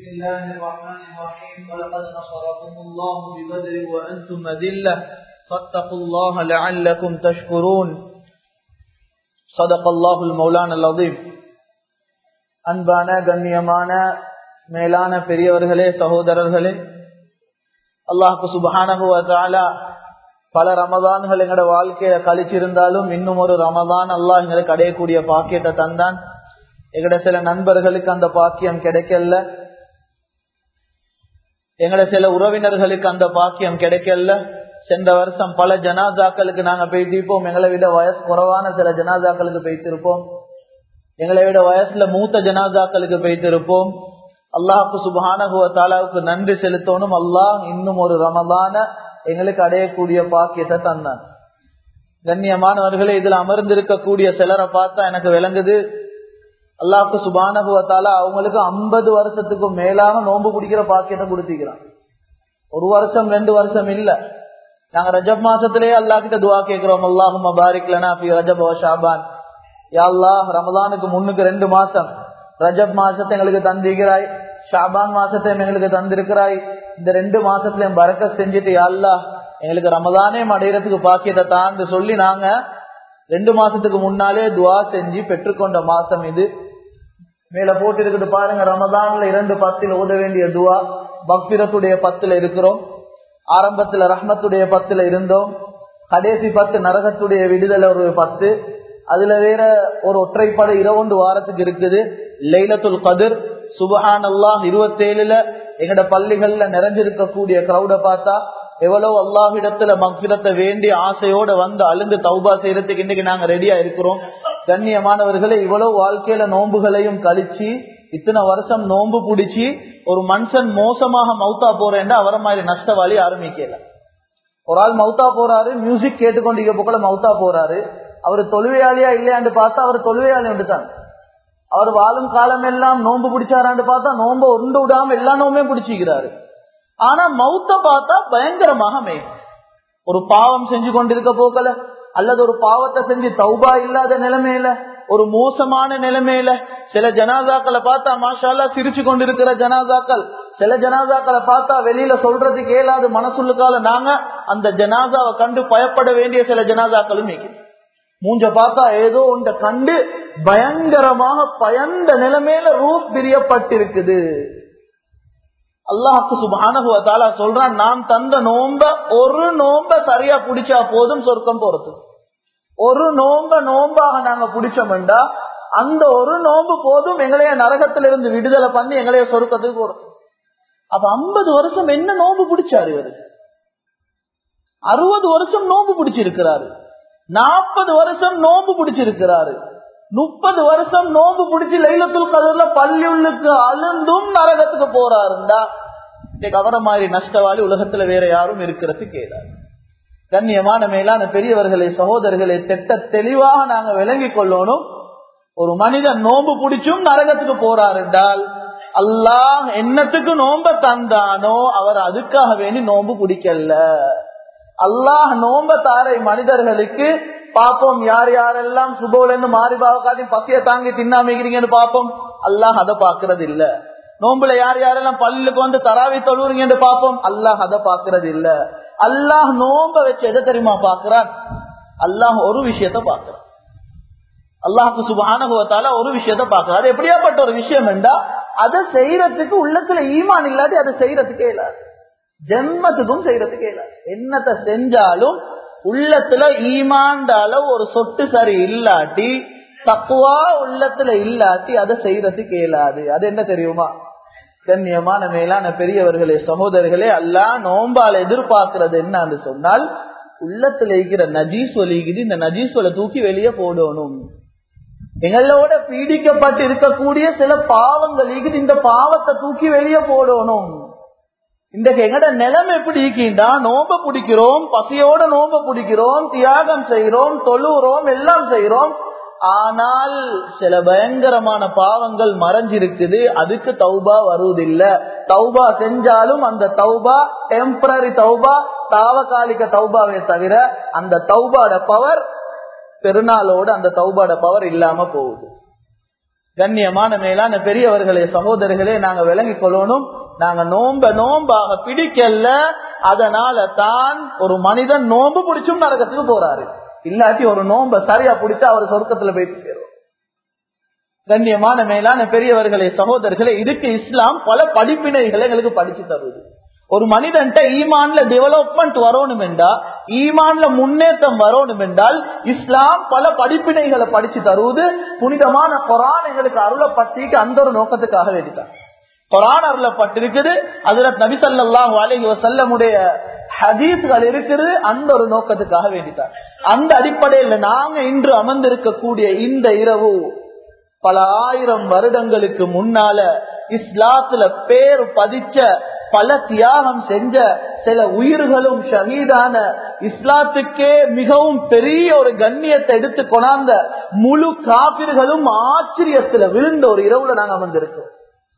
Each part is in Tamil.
الله الرحمن الرحيم ولقد نصركم الله ببدر وأنتم أذلة فاتقوا الله لعلكم تشكرون صدق الله المولان العظيم. அன்பான கண்ணியமான மேலான பெரியவர்களே, சகோதரர்களே, அல்லாஹ் சுப்ஹானஹு வ தஆலா பல ரமதான்கள் எங்களோட வாழ்க்கையில கழிச்சிருந்தாலும் இன்னும் ஒரு ரமதான் அல்லாஹ் எங்களுக்கு அடையக்கூடிய பாக்கியத்தை தந்தான். எங்கட சில நண்பர்களுக்கு அந்த பாக்கியம் கிடைக்கல, எங்கட சில உறவினர்களுக்கு அந்த பாக்கியம் கிடைக்கல. சென்ற வருஷம் பல ஜனாசாக்களுக்கு நாங்க போயிட்டிருப்போம். எங்களை விட வயசு குறைவான சில ஜனாசாக்களுக்கு போய்த்திருப்போம். எங்களை விட வயசுல மூத்த ஜனாசாக்களுக்கு போய்த்திருப்போம். அல்லாஹ்வுக்கு சுப்ஹானஹு வ தஆலாவுக்கு நன்றி செலுத்தணும். அல்லாஹ் இன்னும் ஒரு ரமதான எங்களுக்கு அடையக்கூடிய பாக்கியத்தை தந்தான். கண்ணியமானவர்களே, இதுல அமர்ந்திருக்கக்கூடிய சிலரை பார்த்தா எனக்கு விளங்குது, அல்லாஹ்வுக்கு சுப்ஹானஹு வ தஆலா அவங்களுக்கு 50 வருஷத்துக்கும் மேலாக நோன்பு பிடிக்கிற பாக்கியத்தை கொடுத்திருக்கிறான். ஒரு வருஷம் 2 வருஷம் இல்ல. நாங்க ரஜப் மாசத்திலேயே அல்லாஹ் கிட்ட துஆ கேட்கிறோம், அல்லாஹும்ம பாரிக் லனா ஃபீ ரஜப் வ ஷஅபான். யா அல்லாஹ், ரமலானுக்கு முன்னுக்கு 2 மாசம், ரஜப் மாசத்தை எங்களுக்கு தந்திருக்கிறாய், ஷாபான் மாசத்தை எங்களுக்கு தந்திருக்கிறாய். இந்த 2 மாசத்துலயும் பரக்கத் செஞ்சுட்டு யா அல்லாஹ் எங்களுக்கு ரமலானே அடையறதுக்கு பாக்கியத்தை தான்னு சொல்லி நாங்க 2 மாசத்துக்கு முன்னாலே துஆ செஞ்சு பெற்றுக்கொண்ட மாசம் இது. மேல போட்டு இருக்குது பாருங்க, ரமதான்ல 2 10 ஓத வேண்டிய துஆ. மக்ஃபிரத்துடைய 10 இருக்கிறோம், ஆரம்பத்துல ரஹ்மத்துடைய 10 இருந்தோம், கடைசி 10 நரகத்துடைய விடுதலை ஒரு 10. அதுல வேற ஒரு ஒற்றைப்படை 2 வாரத்துக்கு இருக்குது, லைலத்துல் கத்ர். சுப்ஹானல்லாஹ், 27ல எங்கட பள்ளிகள்ல நிறைஞ்சிருக்கக்கூடிய கிரௌட பார்த்தா எவ்வளவு அல்லாஹ்விடத்துல மக்ஃபிரத்தை வேண்டிய ஆசையோட வந்து அழுந்து தௌபா செய்யறதுக்கு இன்னைக்கு நாங்க ரெடியா இருக்கிறோம். கண்ணியமானவர்களே, இவ்வளவு வாழ்க்கையில நோன்புகளையும் கழிச்சு இத்தனை வருஷம் நோன்பு பிடிச்சி ஒரு மனுஷன் மோசமாக மௌத்தா போறேன்னா அவரை மாதிரி நஷ்டவாளி ஆரம்பிக்கல. ஒரு ஆள் மௌத்தா போறாரு, மியூசிக் கேட்டுக்கொண்டிருக்க போக்கல மௌத்தா போறாரு. அவர் தொழுவையாளியா இல்லையான்னு பார்த்தா அவர் தொழுவையாளி உண்டுதான். அவர் வாழும் காலம் எல்லாம் நோன்பு பிடிச்சாரான்னு பார்த்தா நோன்பு உண்டு விடாம எல்லா நோம்பையும் பிடிச்சிக்கிறாரு. ஆனா மௌத்த பார்த்தா பயங்கரமாக மேல் ஒரு பாவம் செஞ்சு கொண்டிருக்க போக்கல, அல்லது ஒரு பாவத்தை செஞ்சு தௌபா இல்லாத நிலைமையில, ஒரு மோசமான நிலைமையில. சில ஜனாசாக்களை பார்த்தா மாஷா அல்லாஹ் சிரிச்சு கொண்டிருக்கிற ஜனாசாக்கள், சில ஜனாசாக்களை பார்த்தா வெளியில சொல்றதுக்கு இயலாது மனசுள்ளுக்கால நாங்க அந்த ஜனாசாவை கண்டு பயப்பட வேண்டிய சில ஜனாசாக்களும் மூஞ்ச பார்த்தா ஏதோ ஒன்றை கண்டு பயங்கரமாக பயந்த நிலைமையில ரூஹ் பிரியப்பட்டிருக்குது. அல்லாஹ்வுக்கு சுப்ஹானஹு வ தஆலா சொல்றான், நான் தந்த ஒரு நோம்ப சரியா பிடிச்சா போதும் சொர்க்கம் போறது. ஒரு நோம்பாக நாங்க பிடிச்சோம்டா அந்த ஒரு நோம்பு போதும் எங்களைய நரகத்திலிருந்து விடுதலை பண்ணி எங்களைய சொர்க்கத்துக்கு போறது. அப்ப 50 வருஷம் என்ன நோம்பு பிடிச்சாரு இவரு? 60 வருஷம் நோம்பு பிடிச்சிருக்கிறாரு, 40 வருஷம் நோம்பு பிடிச்சிருக்கிறாரு, 30 வருஷம் நோம்பு பிடிச்சி லைலத்துல் கத்ர்ல பள்ளியுள்ளுக்கு அழுந்தும் நரகத்துக்கு போறாருண்டா அவரை மாதிரி நஷ்டவாளி உலகத்துல வேற யாரும் இருக்கிறது கேளாது. கண்ணியமான மேலான பெரியவர்களே, சகோதரர்களே, திட்ட தெளிவாக நாங்க விளங்கி கொள்ளணும். ஒரு மனிதன் நோம்பு பிடிச்சும் நரகத்துக்கு போறார் என்றால் அல்லாஹ் என்னத்துக்கு நோம்ப தந்தானோ அவர் அதுக்காக வேண்டி நோம்பு பிடிக்கல. அல்லாஹ் நோம்ப தாரை மனிதர்களுக்கு பாப்போம், யார் யாரெல்லாம் சுபோல இருந்து மாறிபாவ காட்டி பசிய தாங்கி தின்னாமிக்கிறீங்கன்னு பாப்போம். அல்லாஹ் அதை பாக்குறது இல்ல. நோம்புல யார் யாரெல்லாம் பள்ளிக்கு வந்து தராவி தொழுவுறீங்கன்னு பாப்போம். அல்லாஹ் அதை பாக்குறது இல்ல. அல்லாஹ் நோம்ப வச்சு எதை தெரியுமா பாக்குறான்? அல்லாஹ் ஒரு விஷயத்த பாக்குறான். அல்லாஹ்வுக்கு சுப்ஹானஹு வ தஆலா ஒரு விஷயத்த பாக்குறான். அது எப்படியாப்பட்ட ஒரு விஷயம் என்றா, அதை செய்யறதுக்கு உள்ளத்துல ஈமான் இல்லாட்டி அதை செய்யறதுக்கே இல்லாது, ஜென்மத்துக்கும் செய்யறதுக்கே இல்லாது. என்னத்தை செஞ்சாலும் உள்ளத்துல ஈமான் அளவு ஒரு சொட்டு சரி இல்லாட்டி, தக்வா உள்ளத்துல இல்லாட்டி அதை செய்யறதுக்கு இயலாது. அது என்ன தெரியுமா? கண்ணியமான மேலான பெரியவர்களே, சகோதரர்களே, அல்லாஹ் நோம்பால எதிர்பார்க்கிறது என்னன்னு சொன்னால், உள்ளத்துல இருக்கிற நஜீஸ் ஒலிக்குது, இந்த நஜீஸ்வலை தூக்கி வெளியே போடணும். எங்களோட பீடிக்கப்பட்டு இருக்கக்கூடிய சில பாவங்கள் இருக்குது, இந்த பாவத்தை தூக்கி வெளியே போடணும். இன்றைக்கு எங்கட நிலைமை எப்படி இருக்கீண்டா, நோம்ப பிடிக்கிறோம், பசியோட நோம்ப பிடிக்கிறோம், தியாகம் செய்யறோம், தொழுகிறோம், எல்லாம் செய்யறோம். ஆனால் சில பயங்கரமான பாவங்கள் மறைஞ்சிருக்குது, அதுக்கு தௌபா வருவதில்லை. தௌபா செஞ்சாலும் அந்த தௌபா டெம்பரரி தௌபா, தாவகாலிக தௌபாவே தவிர அந்த தௌபாட பவர் பெருநாளோடு அந்த தௌபாட பவர் இல்லாம போகுது. கண்ணியமான மேலான பெரியவர்களே, சகோதரர்களே, நாங்க விளங்கிக் கொள்ளணும், நாங்க நோம்பாக பிடிக்கல, அதனால தான் ஒரு மனிதன் நோன்பு பிடிச்சும் நரகத்துக்கு போறாரு. இல்லாட்டி ஒரு நோம்ப சரியா பிடிச்சா அவர் சொர்க்கத்துல போயிட்டு சேரும். கண்ணியமான மேலான பெரியவர்களே, சகோதரர்களே, இதுக்கு இஸ்லாம் பல படிப்பினைகளை எங்களுக்கு படிச்சு தருது. ஒரு மனிதன்ட்ட ஈமான்ல டெவலப்மெண்ட் வரணும் என்றா, ஈமான்ல முன்னேற்றம் வரணும் என்றால் இஸ்லாம் பல படிப்பினைகளை படிச்சு தருவது. புனிதமான குர்ஆன் எங்களுக்கு அருளப்பட்டிருக்கு, அந்த ஒரு நோக்கத்துக்காக எடுத்தார். குர்ஆன் அருளப்பட்டிருக்குது, ஹஜ்ரத் நபி ஸல்லல்லாஹு அலைஹி வஸல்லமுடைய ஹதீஸ்கள் இருக்குது, அந்த ஒரு நோக்கத்துக்காக வேண்டித்தார். அந்த அடிப்படையில் நாங்க இன்று அமர்ந்திருக்கக்கூடிய இந்த இரவு பல ஆயிரம் வருடங்களுக்கு முன்னால இஸ்லாத்துல பேர் பதிச்ச, பல தியாகம் செஞ்ச, சில உயிர்களும் ஷஹீதான, இஸ்லாத்துக்கே மிகவும் பெரிய ஒரு கண்ணியத்தை எடுத்து கொண்டாந்த முழு காபிர்களும் ஆச்சரியத்துல விழுந்த ஒரு இரவுல நாங்க அமர்ந்திருக்கோம்.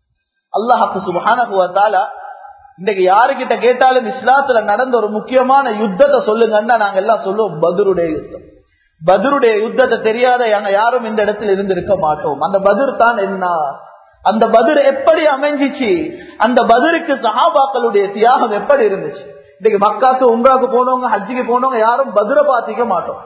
அல்லாஹ் சுப்ஹானஹு வ தஆலா இன்னைக்கு யாருக்கிட்ட கேட்டாலும் இஸ்லாத்துல நடந்த ஒரு முக்கியமான யுத்தத்தை சொல்லுங்கன்னா நாங்க எல்லாம் சொல்லுவோம், பத்ருடைய யுத்தம். பத்ருடைய யுத்தத்தை தெரியாத யாரும் இந்த இடத்துல இருந்திருக்க மாட்டோம். அந்த பத்ர் தான் என்ன, அந்த பத்ர் எப்படி அமைஞ்சிச்சு, அந்த பத்ருக்கு சஹாபாக்களுடைய தியாகம் எப்படி இருந்துச்சு. இன்னைக்கு மக்காக்கு உம்ராக்கு போனவங்க, ஹஜ்ஜிக்கு போனவங்க யாரும் பத்ரை பார்த்திருக்க மாட்டோம்,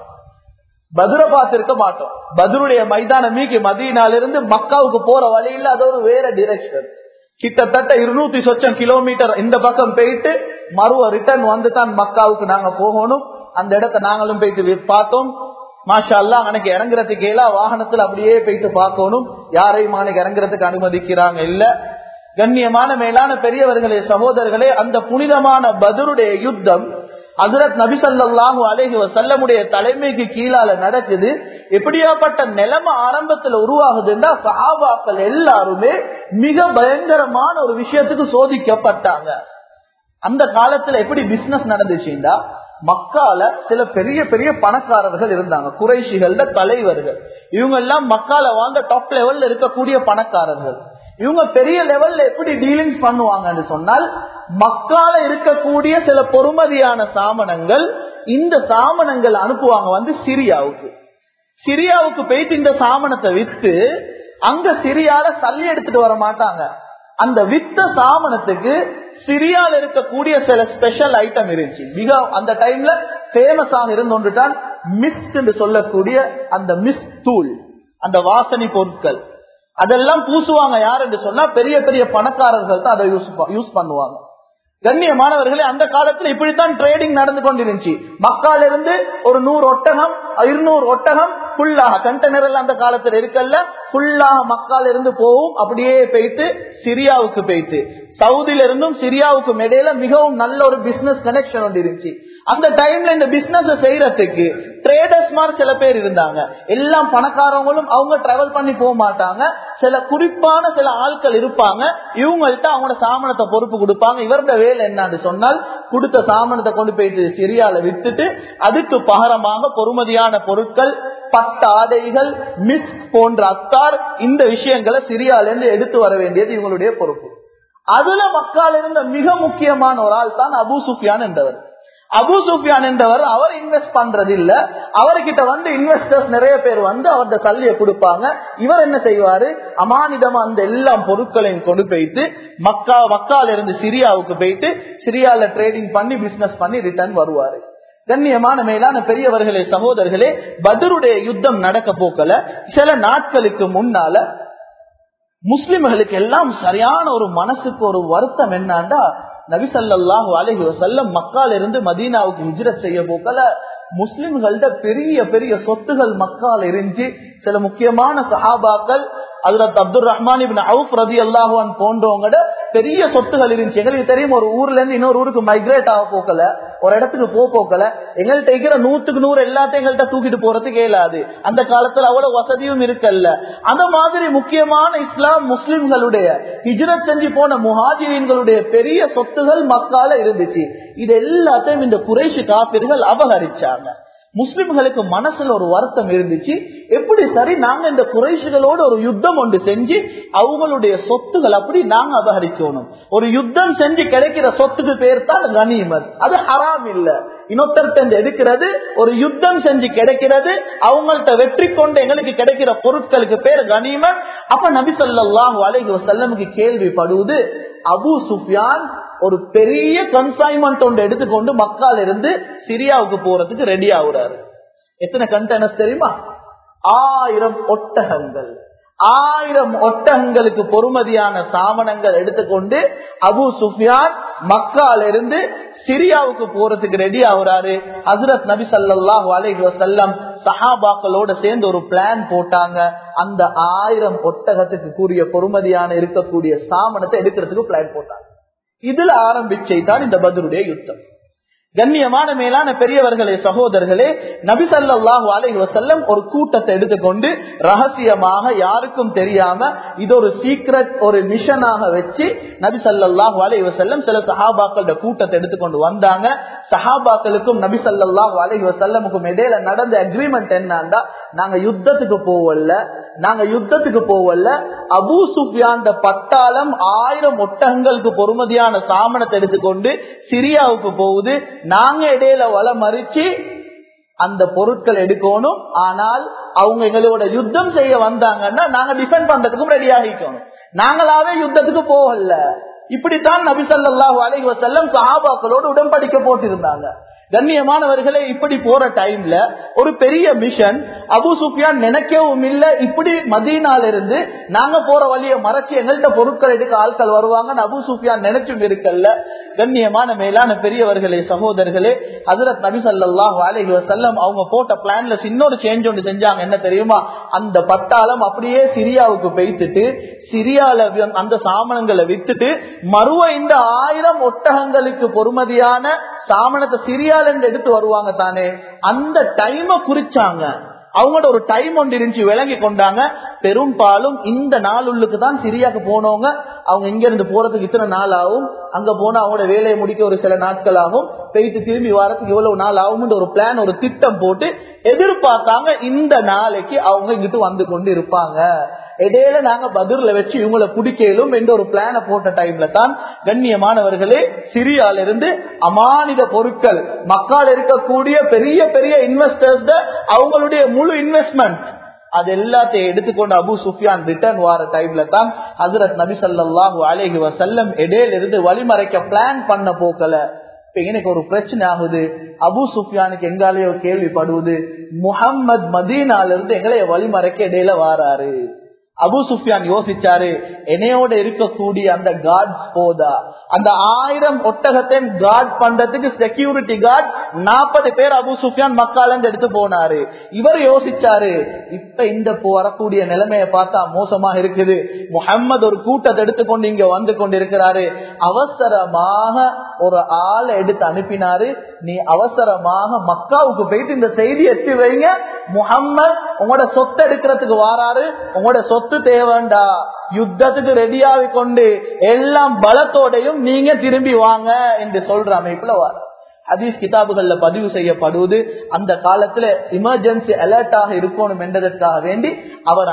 பத்ரை பார்த்திருக்க மாட்டோம். பத்ருடைய மைதானம் மீக்கி மதீனால இருந்து மக்காவுக்கு போற வழியில் அது ஒரு வேற டிரெக்ஷன். கிட்டத்தட்ட 200 சொச்சம் கிலோமீட்டர் இந்த பக்கம் போயிட்டு மறுவ ரிட்டர்ன் வந்து தான் மக்காவுக்கு நாங்க போகணும். அந்த இடத்தை நாங்களும் போயிட்டு பார்த்தோம். மாஷா அல்லாஹ், அன்னைக்கு இறங்குறதுக்கு எல்லா வாகனத்துல அப்படியே போயிட்டு பார்க்கணும். யாரையும் அன்னைக்கு இறங்குறதுக்கு அனுமதிக்கிறாங்க இல்ல. கண்ணியமான மேலான பெரியவர்களே, சகோதரர்களே, அந்த புனிதமான பத்ருடைய யுத்தம் ஹஜ்ரத் நபி ஸல்லல்லாஹு அலைஹி வஸல்லமுடைய தலைமைக்கு கீழால நடக்குது. எப்படியாப்பட்ட நிலைமை ஆரம்பத்துல உருவாகுதுன்னா, சஹாபாக்கள் எல்லாருமே மிக பயங்கரமான ஒரு விஷயத்துக்கு சோதிக்கப்பட்டாங்க. அந்த காலத்துல எப்படி பிசினஸ் நடந்துச்சுன்னா, மக்கால சில பெரிய பெரிய பணக்காரர்கள் இருந்தாங்க, குறைஷிகள தலைவர்கள். இவங்க எல்லாம் மக்கால வாழ்ந்த டாப் லெவல்ல இருக்கக்கூடிய பணக்காரர்கள். இவங்க பெரிய லெவல்ல எப்படி டீலிங்ஸ் பண்ணுவாங்கன்னு சொன்னால், மக்கால இருக்கக்கூடிய சில பொறுமதியான சாமனங்கள், இந்த சாமனங்கள் அனுப்புவாங்க வந்து சிரியாவுக்கு. சிரியாவுக்கு போயிட்டு இந்த சாமனத்தை வித்து அங்க சிரியால சல்லி எடுத்துட்டு வர மாட்டாங்க. அந்த வித்த சாமனத்துக்கு சிரியால இருக்கக்கூடிய சில ஸ்பெஷல் ஐட்டம் இருந்துச்சு. மிக அந்த டைம்ல பேமஸ் ஆக இருந்து ஒன்றுதான் மிஸ்ட் என்று சொல்லக்கூடிய அந்த மிஸ்ட் தூள், அந்த வாசனை பொருட்கள். அதெல்லாம் பூசுவாங்க. யார் என்று சொன்னா பெரிய பெரிய பணக்காரர்கள் தான் அதை யூஸ் பண்ணுவாங்க. கண்ணியமானவர்களே, அந்த காலத்துல இப்படித்தான் ட்ரேடிங் நடந்து கொண்டிருந்துச்சு. மக்கால இருந்து ஒரு 100 ஒட்டகம் 200 ஒட்டகம் ஃபுல்லாக கண்டெய்னர் எல்லாம் அந்த காலத்துல இருக்கல்ல, ஃபுல்லாக மக்கால இருந்து போகும். அப்படியே போயிட்டு சிரியாவுக்கு போயிட்டு, சவுதியில இருந்தும் சிரியாவுக்கும் இடையில மிகவும் நல்ல ஒரு பிசினஸ் கனெக்ஷன் ஒன்று இருந்துச்சு. அந்த டைம்ல இந்த பிசினஸ் செய்யறதுக்கு ட்ரேடர்ஸ் மாதிரி சில பேர் இருந்தாங்க. எல்லாம் பணக்காரவங்களும் அவங்க டிராவல் பண்ணி போக மாட்டாங்க. சில குறிப்பான சில ஆட்கள் இருப்பாங்க, இவங்கள்ட்ட அவங்களோட சாமானத்தை பொறுப்பு கொடுப்பாங்க. இவரோட வேலை என்னன்னு சொன்னால், கொடுத்த சாமானத்தை கொண்டு போயிட்டு சிரியால வித்துட்டு அதுக்கு பகரமாக பொறுமதியான பொருட்கள், பட்டு ஆடைகள், மிஸ் போன்ற அத்தார், இந்த விஷயங்களை சிரியால இருந்து எடுத்து வர வேண்டியது இவங்களுடைய பொறுப்பு. அதுல மக்கால இருந்த மிக முக்கியமான ஒரு ஆள் தான் அபூ சுஃபியான் என்றவர். அபூ சுஃபியான் என்றவர் அவர் இன்வெஸ்ட் பண்றது இல்ல. அவர்கிட்ட வந்து இன்வெஸ்டர்ஸ் நிறைய பேர் வந்து அவருடைய சல்லியை கொடுப்பாங்க. இவர் என்ன செய்வாரு, அமானிதமா அந்த எல்லா பொருட்களையும் கொண்டு போயிட்டு மக்கால இருந்து சிரியாவுக்கு போயிட்டு சிரியால ட்ரேடிங் பண்ணி பிசினஸ் பண்ணி ரிட்டர்ன் வருவாரு. கண்ணியமான மேலான பெரியவர்களே, சகோதரர்களே, பத்ருடைய யுத்தம் நடக்க போக்கல சில நாட்களுக்கு முன்னால முஸ்லிம்களுக்கு எல்லாம் சரியான ஒரு மனசுக்கு ஒரு வருத்தம் என்னன்னா, நபி ஸல்லல்லாஹு அலைஹி வஸல்லம் மக்கால இருந்து மதீனாவுக்கு ஹிஜ்ரத் செய்ய போக்கல முஸ்லிம்களோட பெரிய பெரிய சொத்துகள் மக்கால இருந்துச்சு. சில முக்கியமான சஹாபாக்கள் ஹஜ்ரத் அப்துர் ரஹ்மான் இப்னு அவுஃப் ரலியல்லாஹு அன்ஹு போன்றவங்களோட பெரிய சொத்துகள் இருந்துச்சு. எங்களுக்கு தெரியும், ஒரு ஊர்ல இருந்து இன்னொரு ஊருக்கு மைக்ரேட் ஆக போக்கல, ஒரு இடத்துக்கு போக்கல எங்கள்கிட்ட இருக்கிற 100க்கு 100 எல்லாத்தையும் எங்கள்கிட்ட தூக்கிட்டு போறதுக்கு இயலாது. அந்த காலத்துல அவ்வளவு வசதியும் இருக்கல்ல. அந்த மாதிரி முக்கியமான இஸ்லாம் முஸ்லிம்களுடைய ஹிஜ்ரத் செஞ்சு போன முஹாஜிரீன்களுடைய பெரிய சொத்துகள் மக்கால இருந்துச்சு. இது எல்லாத்தையும் இந்த குறைஷி காபிர்கள் அபகரிச்சாங்க. முஸ்லிம்களுக்கு மனசுல ஒரு வருத்தம் இருந்துச்சு, எப்படி சரி நாங்க இந்த குறைஷிகளோட ஒரு யுத்தம் ஒன்று செஞ்சு அவங்களுடைய சொத்துகள் அப்படி நாங்க அபகரிக்கணும். ஒரு யுத்தம் செஞ்சு கிடைக்கிற சொத்துக்கு பேர் தான் கனிமத். அது ஹராம் இல்ல, இன்னொருத்தர் எடுக்கிறது. ஒரு யுத்தம் செஞ்சு கிடைக்கிறது, அவங்கள்ட்ட வெற்றி கொண்டு எங்களுக்கு கிடைக்கிற பொருட்களுக்கு பேர் கனிமத். அப்ப நபி ஸல்லல்லாஹு அலைஹி வஸல்லமுக்கு கேள்விப்படுவது, அபூ சுஃபியான் ஒரு பெரிய கன்சைன்மெண்ட் ஒன்று எடுத்துக்கொண்டு மக்கால இருந்து சிரியாவுக்கு போறதுக்கு ரெடி ஆகுறாரு. எத்தனை கண்டெய்னர்ஸ் தெரியுமா? 1000 ஒட்டகங்கள். 1000 ஒட்டகங்களுக்கு பொறுமதியான சாமனங்கள் எடுத்துக்கொண்டு அபூ சுஃபியான் மக்கால இருந்து சிரியாவுக்கு போறதுக்கு ரெடி ஆகுறாரு. ஹஜ்ரத் நபி ஸல்லல்லாஹு அலைஹி வஸல்லம் சஹாபாக்களோட சேர்ந்து ஒரு பிளான் போட்டாங்க. அந்த 1000 ஒட்டகத்துக்கு கூடிய பொறுமதியான இருக்கக்கூடிய சாமனத்தை எடுக்கிறதுக்கு பிளான் போட்டாங்க. இதுல ஆரம்பிச்சைதான் இந்த பத்ருடைய யுத்தம். கண்ணியமான மேலான பெரியவர்களே, சகோதரர்களே, நபி ஸல்லல்லாஹு அலைஹி வஸல்லம் ஒரு கூட்டத்தை எடுத்துக்கொண்டு ரகசியமாக யாருக்கும் தெரியாம இது ஒரு சீக்ரெட் ஒரு மிஷனாக வச்சு நபி ஸல்லல்லாஹு அலைஹி வஸல்லம் சில சஹாபாக்களோட கூட்டத்தை எடுத்துக்கொண்டு வந்தாங்க. சஹாபாக்களுக்கும் நபி ஸல்லல்லாஹு அலைஹி வஸல்லமுக்கும் இடையில நடந்த அக்ரிமெண்ட் என்னன்னா, நாங்க யுத்தத்துக்கு போவல்ல, அபூ சுஃபியான் பட்டாளம் 1000 ஒட்டகங்களுக்கு பொறுமதியான சாமனத்தை எடுத்துக்கொண்டு சிரியாவுக்கு போகுது. நாங்க இடையில வல மறிச்சு அந்த பொருட்கள் எடுக்கணும். ஆனால் அவங்க எங்களோட யுத்தம் செய்ய வந்தாங்கன்னா நாங்க டிஃபெண்ட் பண்றதுக்கும் ரெடி ஆகிக்கணும். நாங்களாவே யுத்தத்துக்கு போகல. இப்படித்தான் நபி ஸல்லல்லாஹு அலைஹி வஸல்லம் சஹாபாக்களோடு உடன்படிக்கை போட்டிருந்தாங்க. கண்ணியமானவர்களே, இப்படி போற டைம்ல ஒரு பெரிய மிஷன் அபூ சுஃபியான் நினைக்கவும் இல்ல, இப்படி மதீனால இருந்து நாங்க போற வழியை மறைச்சு எங்கள்கிட்ட பொருட்கள் எடுக்க ஆட்கள் வருவாங்க அபூ சுஃபியான் நினைச்சும் இருக்கல்ல. கண்ணியமான மேலான பெரியவர்களே, சகோதரர்களே, ஹஜ்ரத் நபி ஸல்லல்லாஹு அலைஹி வஸல்லம் அவங்க போட்ட பிளான்ல இன்னொரு சேஞ்ச் ஒன்று செஞ்சாங்க. என்ன தெரியுமா? அந்த பட்டாளம் அப்படியே சிரியாவுக்கு போய்த்துட்டு சிரியால அந்த சாமனங்களை வித்துட்டு மறுவ இந்த 1000 ஒட்டகங்களுக்கு பொறுமதியான சாமனத்தை சிரியால இருந்து எடுத்து வருவாங்க தானே, அந்த டைம குறிச்சாங்க. அவங்களோட ஒரு டைம் ஒன்று இருந்துச்சு, விளங்கி கொண்டாங்க. பெரும்பாலும் இந்த நாளுக்கு தான் சிரியாக்கு போனவங்க அவங்க இங்க இருந்து போறதுக்கு இத்தனை நாள் ஆகும், அங்க போனா அவங்களோட வேலையை முடிக்க ஒரு சில நாட்கள் ஆகும், போயிட்டு திரும்பி வரதுக்கு இவ்வளவு நாள் ஆகும் ஒரு பிளான் ஒரு திட்டம் போட்டு எதிர்பார்த்தாங்க. இந்த நாளைக்கு அவங்க இங்கிட்டு வந்து கொண்டு இருப்பாங்க. இடையில நாங்க பத்ர்ல வச்சு இவங்களை பிடிக்கலும் என்ற ஒரு பிளான போட்ட டைம்ல தான் கண்ணியமானவர்களே சிரியால இருந்து அமானித பொருட்கள் மக்கால் இருக்கக்கூடிய பெரிய பெரிய இன்வெஸ்டர்ஸ் அவங்களுடைய முழு இன்வெஸ்ட்மெண்ட் அது எல்லாத்தையும் எடுத்துக்கொண்டு அபூ சுஃபியான் ரிட்டர்ன் வார டைம்ல தான் ஹஜ்ரத் நபி ஸல்லல்லாஹு அலைஹி வஸல்லம் இடையில இருந்து வழிமறைக்க பிளான் பண்ண போக்கல. எனக்கு ஒரு பிரச்சனை ஆகுது. அபூ சுஃபியானுக்கு எங்காலேயோ கேள்விப்படுவது, முஹம்மது மதீனால இருந்து எங்களைய வழிமறைக்க இடையில வாராரு. அபூ சுஃபியான் யோசிச்சாரு, என்னையோட இருக்கக்கூடிய அந்த கார்ட்ஸ் போதா, அந்த 1000 ஒட்டகத்தை கார்ட் பண்றதுக்கு செக்யூரிட்டி கார்டு 40 பேர் அபூ சுஃபியான் மக்கால இருந்து எடுத்து போனாரு. இவர் யோசிச்சாரு, இப்ப இந்த வரக்கூடிய நிலைமையை பார்த்தா மோசமாக இருக்குது. முஹம்மது ஒரு கூட்டத்தை எடுத்துக்கொண்டு இங்க வந்து கொண்டிருக்கிறாரு. அவசரமாக ஒரு ஆளை எடுத்து அனுப்பினாரு, நீ அவசரமாக மக்காவுக்கு போயிட்டு இந்த செய்தி எத்தி வைங்க, முஹம்மது உங்களோட சொத்தை எடுக்கிறதுக்கு வாராரு, உங்களோட சொத்து தேவைண்டா, யுத்தத்துக்கு ரெடியாவி கொண்டு எல்லாம் பலத்தோடையும் நீங்க திரும்பி வாங்க என்று சொல்ற அமைப்புல வார. ஹதீஸ் கிதாபுகள்ல பதிவு செய்யப்படுவது, அந்த காலத்துல எமர்ஜென்சி அலர்ட்டாக இருக்கணும் என்பதற்காக வேண்டி அவர்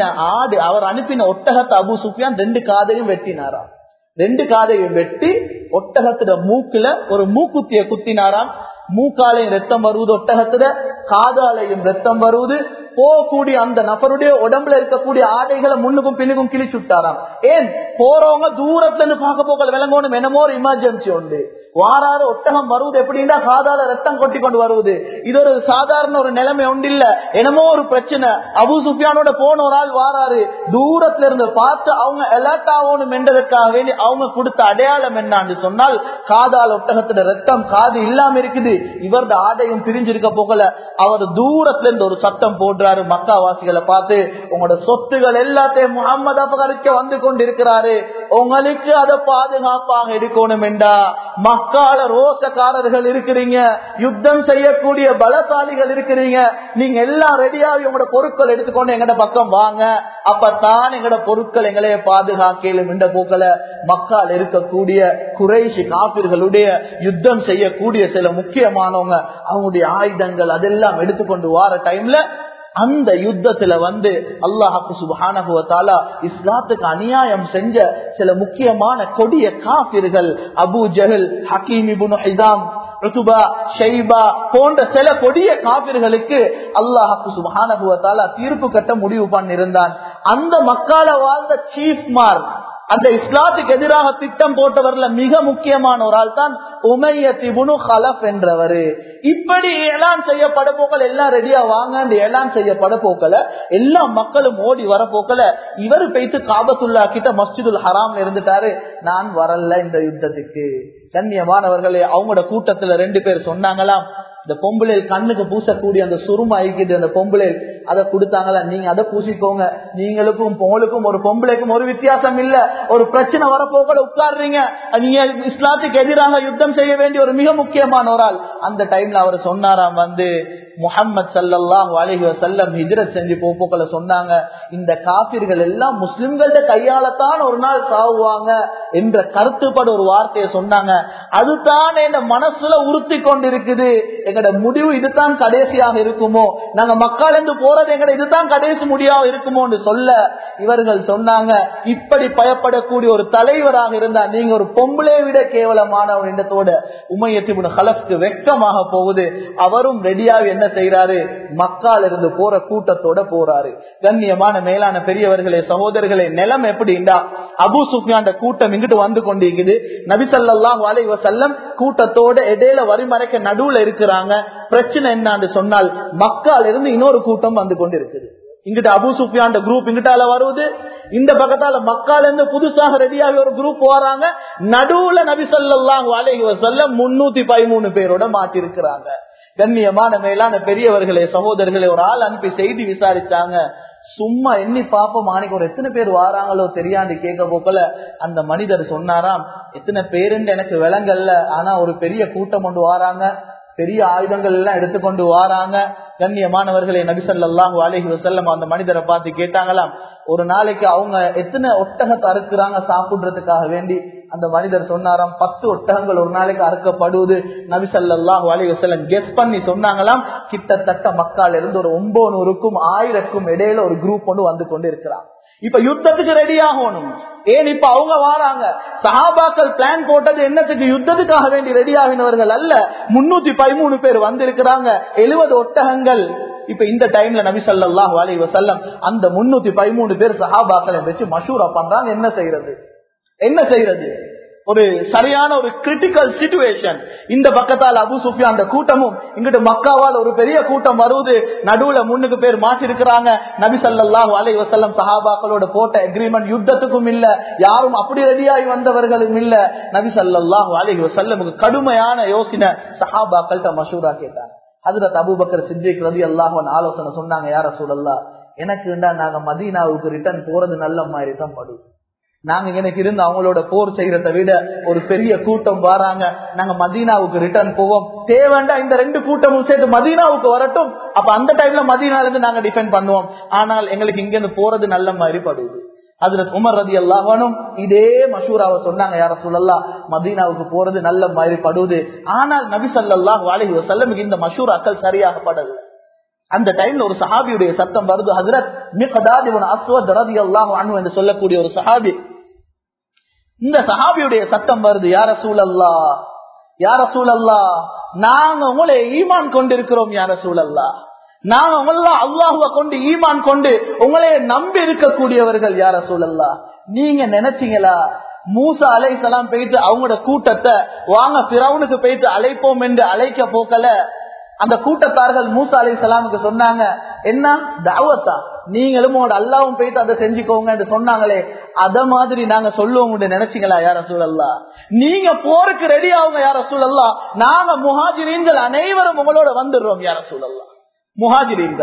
அனுப்பின ஒட்டகத்தை அபூ சுஃபியான் 2 காதையும் வெட்டினாராம். 2 காதையும் வெட்டி ஒட்டகத்துல மூக்குல ஒரு மூக்குத்திய குத்தினாராம். மூக்காலையும் ரத்தம் வருவது, ஒட்டகத்துல காதாலையும் ரத்தம் வருவது. போகக்கூடிய அந்த நபருடைய உடம்புல இருக்கக்கூடிய ஆடைகளை முன்னுக்கும் பின்னுக்கும் கிழிச்சு விட்டாராம். ஏன் போறவங்க தூரத்துல இருந்து பார்க்க போக விளங்கணும், என்னமோ ஒரு எமர்ஜென்சி உண்டு. வாராறு ஒட்டகம் வருவது எப்படின்னா காதால ரத்தம் கொட்டி கொண்டு வருவது, இது ஒரு சாதாரண ஒரு நிலைமை உண்டு இல்ல, என்னமோ ஒரு பிரச்சனை. அபூ சுஃபியானோட போன ஒரு ஆள் வாராரு, தூரத்துல இருந்து பார்த்து அவங்க அலர்ட் ஆகணும் என்றதற்காக வேண்டி அவங்க கொடுத்த அடையாளம் என்னன்னு சொன்னால் காதால ஒட்டகத்துல ரத்தம், காது இல்லாம இருக்குது, இவரது ஆடையும் பிரிஞ்சிருக்க போகல. அவர் தூரத்துல இருந்து ஒரு சத்தம் போட்டு சொல்றாரு மக்காவாசிகளை பார்த்து, உங்களோட சொத்துகள் எல்லாத்தையும் முகம்மது அபகரிக்க வந்து கொண்டிருக்கிறாரு, உங்களுக்கு அதை பாதுகாப்பாக இருக்கணும் என்றா மக்கால ரோசக்காரர்கள் இருக்கிறீங்க, யுத்தம் செய்யக்கூடிய பலசாலிகள் இருக்கிறீங்க, நீங்க எல்லாம் ரெடியாகி உங்களோட பொருட்கள் எடுத்துக்கொண்டு எங்கட பக்கம் வாங்க, அப்பத்தான் எங்கட பொருட்கள் எங்களைய பாதுகாக்கலும் என்ற போக்கல மக்கால் இருக்கக்கூடிய குறைஷி காபிர்களுடைய யுத்தம் செய்யக்கூடிய சில முக்கியமானவங்க அவங்களுடைய ஆயுதங்கள் அதெல்லாம் எடுத்துக்கொண்டு வார டைம்ல அந்த யுத்தத்துல அல்லாஹ் சுப்ஹானஹு வ தஆலா இஸ்லாத்துக்கு அநியாயம் செஞ்ச சில முக்கியமான கொடிய காபிர்கள் Abu Jahl, Hakim ibn Hisham, Utba, Shaiba போன்ற சில கொடிய காபிர்களுக்கு அல்லாஹ் சுப்ஹானஹு வ தஆலா தீர்ப்பு கட்ட முடிவு பண்ணியிருந்தான். அந்த மக்கால வாழ்ந்த சீஃப்மார், அந்த இஸ்லாத்துக்கு எதிராக திட்டம் போட்டவர்ல மிக முக்கியமான ஒரு ஆள் தான் உமையத் இப்னு கலஃப் என்றவர். இப்படி ஏலான் செய்யப்பட போக்கல எல்லாம் ரெடியா வாங்க ஏலான் செய்யப்பட போக்கல எல்லா மக்களும் ஓடி வர போக்கல இவர் போயிட்டு காபத்துல்லா கிட்ட மஸ்ஜிதுல் ஹராம்ல இருந்துட்டாரு, நான் வரல இந்த யுத்தத்துக்கு. கண்ணியமானவர்களே, அவங்களோட கூட்டத்துல 2 பேர் சொன்னாங்களாம், இந்த பொம்பளை கண்ணுக்கு பூசக்கூடிய அந்த சுருமா இருக்குது அந்த பொம்பளை அதை கொடுத்தாங்களா, நீங்க அதை பூசிக்கோங்க, நீங்களுக்கும் பொங்கலுக்கும் ஒரு பொம்பளைக்கும் ஒரு வித்தியாசம் இல்ல, ஒரு பிரச்சனை வரப்போக உட்கார்றீங்க, நீங்க இஸ்லாத்துக்கு எதிராக யுத்தம் செய்ய வேண்டிய ஒரு மிக முக்கியமான ஒரு ஆள். அந்த டைம்ல அவர் சொன்னாராம், முஹம்மது ஸல்லல்லாஹு அலைஹி வஸல்லம் ஹிஜ்ரத் செஞ்சு போக்கல சொன்னாங்க, இந்த காபிர்கள் எல்லாம் முஸ்லிம்களோட கையாலத்தான் ஒரு நாள் சாவுவாங்க என்ற கருத்துப்பட ஒரு வார்த்தையை சொன்னாங்க. அதுதான் என் மனசுல உறுத்தி கொண்டிருக்குது, எங்கட முடிவு இதுதான் கடைசியாக இருக்குமோ, நாங்க மக்கள் என்று போறது எங்கட இதுதான் கடைசி முடியாக இருக்குமோ என்று சொல்ல இவர்கள் சொன்னாங்க, இப்படி பயப்படக்கூடிய ஒரு தலைவராக இருந்தா நீங்க ஒரு பொம்பளை விட கேவலமான ஒரு இடத்தோட உமையத் இப்னு கலஃப்க்கு வெட்கமாக போகுது. அவரும் ரெடியாக என்ன செய்யறாரு, மக்கால இருந்து போற கூட்டத்தோட போறாரு. கண்ணியமான மேலான பெரியவர்களே, சகோதரர்களே, நிலம் எப்படின்னா அபூ சுஃபியான் கூட்டம் இங்கிட்டு வந்து கொண்டிருக்குது, நபி ஸல்லல்லாஹு அலைஹி வஸல்லம் கூட்டத்தோட இடையில வரிமறைக்க நடுவுல இருக்கிறாங்க. பிரச்சனை என்னன்னு சொன்னால் மக்கால இருந்து இன்னொரு கூட்டம் வந்து கொண்டிருக்குது. இங்கிட்ட அபூ சுஃபியான் குரூப் இங்கிட்டால வருவது, இந்த பக்கத்தால மக்கால இருந்து புதுசாக ரெடியாக ஒரு குரூப் வராங்க. நடுவுல நபி ஸல்லல்லாஹு அலைஹி வஸல்லம் 313 பேரோட மாட்டிருக்கிறாங்க. கண்ணியமான மேலான பெரியவர்களே, சகோதரர்களே, ஒரு ஆள் அனுப்பி செய்தி விசாரிச்சாங்க. சும்மா எண்ணி பாப்போம் மாணிக்கு ஒரு எத்தனை பேர் வாராங்களோ தெரியாண்டு கேட்க போக்கல அந்த மனிதர் சொன்னாராம், எத்தனை பேருன்னு எனக்கு விளங்கல்ல, ஆனா ஒரு பெரிய கூட்டம் கொண்டு வாராங்க, பெரிய ஆயுதங்கள் எல்லாம் எடுத்துக்கொண்டு வாராங்க. கண்ணியமானவர்களே, நபி ஸல்லல்லாஹு அலைஹி வஸல்லம் அந்த மனிதரை பார்த்து கேட்டாங்களாம், ஒரு நாளைக்கு அவங்க எத்தனை ஒட்டகத்தை அறுக்கிறாங்க சாப்பிடுறதுக்காக வேண்டி. அந்த மனிதர் சொன்னாராம், 10 ஒட்டகங்கள் ஒரு நாளைக்கு அறுக்கப்படுவது. நபி ஸல்லல்லாஹு அலைஹி வஸல்லம் கெஸ் பண்ணி சொன்னாங்களாம், கிட்டத்தட்ட மக்கால இருந்து ஒரு 900க்கும் 1000க்கும் இடையில ஒரு குரூப் ஒன்று வந்து கொண்டு இருக்கிறான். இப்ப யுத்தத்துக்கு ரெடி ஆகணும். ஏன் இப்ப அவங்க வாராங்க, சஹாபாக்கள் பிளான் போட்டது என்னத்துக்கு, யுத்தத்துக்காக வேண்டி ரெடி ஆகினவர்கள் அல்ல. 313 பேர் வந்திருக்கிறாங்க, 70 ஒட்டகங்கள். இப்ப இந்த டைம்ல நபி ஸல்லல்லாஹு அலைஹி வஸல்லம் அந்த 313 பேர் சஹாபாக்களை வச்சு மஷூரா பண்றாங்க, என்ன செய்யறது. ஒரு சரியான ஒரு கிரிட்டிக்கல் சிச்சுவேஷன். இந்த பக்கத்தால் அபூ சுஃபியான் அந்த கூட்டமும், இங்கிட்டு மக்காவால் ஒரு பெரிய கூட்டம் வருது, நடுவுல 3 பேர் மாட்டிருக்கிறாங்க. நபி ஸல்லல்லாஹு அலைஹி வஸல்லம் சஹாபாக்களோட போட்ட அக்ரிமெண்ட் யுத்தத்துக்கும் இல்ல, யாரும் அப்படி ரெடியாகி வந்தவர்களும் இல்ல. நபி ஸல்லல்லாஹு அலைஹி வஸல்லமுக்கு கடுமையான யோசனை, சஹாபாக்கள்கிட்ட மஷூரா கேட்டாங்க. ஹஜ்ரத் அபூபக்கர் சித்திக் ரலியல்லாஹு அன்ஹு ஆலோசனை சொன்னாங்க, யா ரசூலல்லாஹ், எனக்கு நாங்க மதீனாவுக்கு ரிட்டர்ன் போறது நல்ல மாதிரி தான் படும். நாங்க எனக்கு இருந்து அவங்களோட போர் செய்யறதை விட ஒரு பெரிய கூட்டம் வராங்க, நாங்க மதீனாவுக்கு ரிட்டர்ன் போவோம், தேவைண்டா இந்த 2 கூட்டமும் சேர்த்து மதீனாவுக்கு வரட்டும், அப்ப அந்த டைம்ல மதீனால இருந்து நாங்க டிஃபெண்ட் பண்ணுவோம், ஆனால் எங்களுக்கு இங்க இருந்து போறது நல்ல மாதிரி படுது. ஹஜ்ரத் உமர் ரலியல்லாஹு அன்ஹு இதே மஷூராவை சொன்னாங்க, யா ரசூலல்லாஹ், மதீனாவுக்கு போறது நல்ல மாதிரி படுது. ஆனால் நபி ஸல்லல்லாஹு அலைஹி வஸல்லம் இந்த மஷூராக்கள் சரியாக படல. அந்த டைம்ல ஒரு சஹாபியுடைய சத்தம் வருது, ஹஜ்ரத் மிக்தாத் இப்னு அஸ்வத் ரலியல்லாஹு அன்ஹு என்று சொல்லக்கூடிய ஒரு சஹாபி. இந்த சஹாபியுடைய சத்தம் வருது, யா ரசூலல்லாஹ், யா ரசூலல்லாஹ், நாங்க உங்களை ஈமான் கொண்டிருக்கிறோம், யா ரசூலல்லாஹ், நாங்க உங்கள அல்லாஹ்வை கொண்டு ஈமான் கொண்டு உங்களை நம்பி இருக்கக்கூடியவர்கள், யா ரசூலல்லாஹ். நீங்க நினைச்சீங்களா மூசா அலைஹிஸ்ஸலாம் போயிட்டு அவங்களோட கூட்டத்தை வாங்க ஃபிரௌனுக்கு போயிட்டு அழைப்போம் என்று அழைக்க போக்கல, அந்த கூட்டத்தார்கள் மூசா அலைஹிஸ்ஸலாமுக்கு சொன்னாங்க, என்ன தாவத்தா, நீங்களும் உங்களோட அல்லாவும் போயிட்டு அதை செஞ்சுக்கோங்க என்று சொன்னாங்களே, அத மாதிரி நாங்க சொல்லுவோம் நினைச்சீங்களா யா ரசூலல்லாஹ்? நீங்க போருக்கு ரெடி ஆகுங்க யா ரசூலல்லாஹ், நாங்க முஹாஜிரீன்கள் அனைவரும் உங்களோட வந்துடுறோம் யா ரசூலல்லாஹ். முஹாஜிரீன்கள்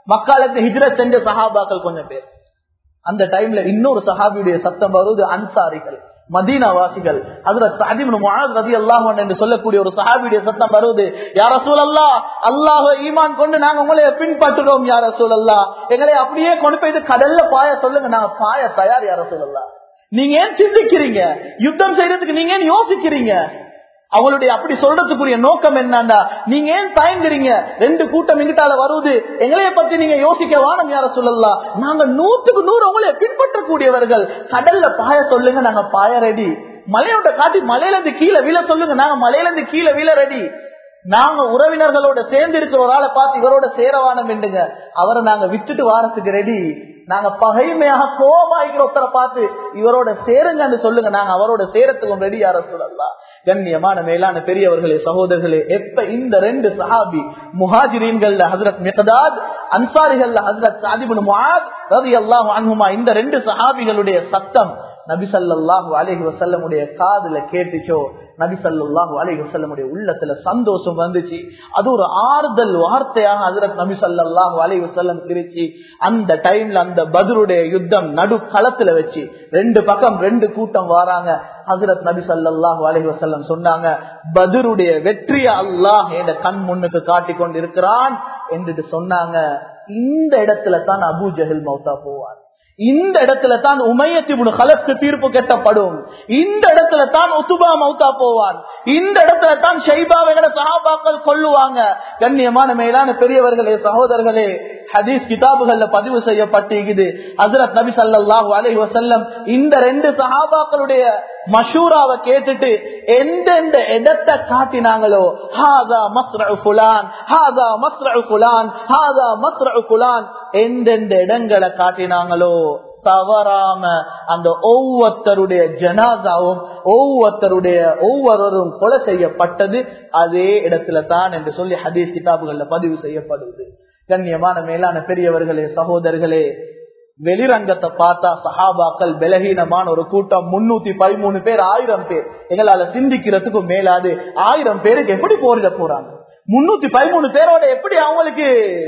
மக்காலுக்கு ஹிஜ்ரத் செஞ்ச சஹாபாக்கள் கொஞ்சம் பேர். அந்த டைம்ல இன்னொரு சஹாபியுடைய சத்தம் வருது. அன்சாரிகள், மதீனாவாசிகள், ஹஜ்ரத் சஅத் இப்னு முஆத் ரலியல்லாஹு அன்ஹு என்று சொல்லக்கூடிய ஒரு சஹாபியுடைய சத்தம் வருது. யா ரசூலல்லாஹ், அல்லாஹ்வை ஈமான் கொண்டு நாங்க உங்களை பின்பற்றுறோம் யா ரசூலல்லாஹ், எங்களை அப்படியே கொண்டு போய் கடல்ல பாய சொல்லுங்க, நாங்க பாய தயார் யா ரசூலல்லாஹ். நீங்க ஏன் சிந்திக்கிறீங்க? யுத்தம் செய்யறதுக்கு நீங்க ஏன் யோசிக்கிறீங்க? அவங்களுடைய அப்படி சொல்றதுக்குரிய நோக்கம் என்னன்னா, நீங்க ஏன் தயங்குறீங்க? 2 கூட்டம் எங்கிட்டால வருது, எங்களைய பத்தி நீங்க யோசிக்க வானம் யார சொல்லலாம், நாங்க 100க்கு 100 உங்களை பின்பற்றக்கூடியவர்கள். கடல்ல பாய சொல்லுங்க, நாங்க பாய ரெடி. மலையோட காட்டி மலையில இருந்து கீழே வீழ சொல்லுங்க, நாங்க மலையில இருந்து கீழே வீழ ரெடி. நாங்க உறவினர்களோட சேர்ந்து இருக்கிற ஒரு ஆளை பார்த்து இவரோட சேரவானம் வேண்டுங்க, அவரை நாங்க விட்டுட்டு வாரத்துக்கு ரெடி. நாங்க பகைமையாக கோபமாகிற ஒருத்தரை பார்த்து இவரோட சேருங்கன்னு சொல்லுங்க, நாங்க அவரோட சேரத்துக்கும் ரெடி யார சொல்லலாம். கண்ணியமான மேலான பெரியவர்களே, சகோதரர்களே, எப்ப இந்த 2 சஹாபி முஹாஜிரீன்கள்ல ஹஜ்ரத் மிக்தாத், அன்சாரிகள்ல ஹஜ்ரத் சஅத் இப்னு முஆத் ரலியல்லாஹு அன்ஹுமா, இந்த 2 சஹாபிகளுடைய சத்தம் நபி ஸல்லல்லாஹு அலைஹி வஸல்லம் உடைய காதுல கேட்டுச்சோ, நபி ஸல்லல்லாஹு அலைஹி வஸல்லம் உடைய உள்ளத்துல சந்தோஷம் வந்துச்சு. அது ஒரு ஆறுதல் வார்த்தையாக ஹஜ்ரத் நபி ஸல்லல்லாஹு அலைஹி வஸல்லம் கிரிச்சி. அந்த டைம்ல அந்த பத்ருடைய யுத்தம் நடு களத்துல வச்சு 2 பக்கம் 2 கூட்டம் வராங்க. ஹஜ்ரத் நபி ஸல்லல்லாஹு அலைஹி வஸல்லம் சொன்னாங்க, பத்ருடைய வெற்றியை அல்லாஹ் என்ற கண் முன்னுக்கு காட்டி கொண்டு இருக்கிறான் என்று சொன்னாங்க. இந்த இடத்துல தான் அபூ ஜஹல் மௌத்தா போவார். இந்த இடத்துல தான் உமையத் இப்னு கலஃப்க்கு தீர்ப்பு கட்டப்படும். இந்த இடத்துல தான் உத்பா மௌத்தா போவான். இந்த இடத்துல தான் ஷைபாவை சஹாபாக்கள் கொல்லுவாங்க. கண்ணியமான மேலான பெரியவர்களே, சகோதரர்களே, ஹதீஸ் கிதாபுகள்ல பதிவு செய்யப்பட்டிருக்குது. ஹஜ்ரத் நபி ஸல்லல்லாஹு அலைஹி வஸல்லம் இந்த 2 சஹாபாக்களுடைய மஷூராவை கேட்டுட்டு எந்தெந்த இடத்தை காட்டினாங்களோ, ஹாதா மஸ்ரஉ ஃபுலான், ஹாதா மஸ்ரஉ ஃபுலான், ஹாதா மஸ்ரஉ ஃபுலான், எந்தெந்த இடங்களை காட்டினாங்களோ தவறாம அந்த ஒவ்வொருத்தருடைய ஜனாசாவும் ஒவ்வொருவரும் கொலை செய்யப்பட்டது அதே இடத்துல தான் என்று சொல்லி ஹதீஸ் கிதாபுகள்ல பதிவு செய்யப்படுது. கண்ணியமான மேலான பெரியவர்களே, சகோதரர்களே, வெளிரங்கத்தை பார்த்தா சஹாபாக்கள் பலகீனமான ஒரு கூட்டம், 313 பேர், 1000 பேர். எங்களால சிந்திக்கிறதுக்கு மேலாது 1000 பேருக்கு எப்படி போரிட போறாங்க? 313 பேரோட எப்படி அவங்களுக்கு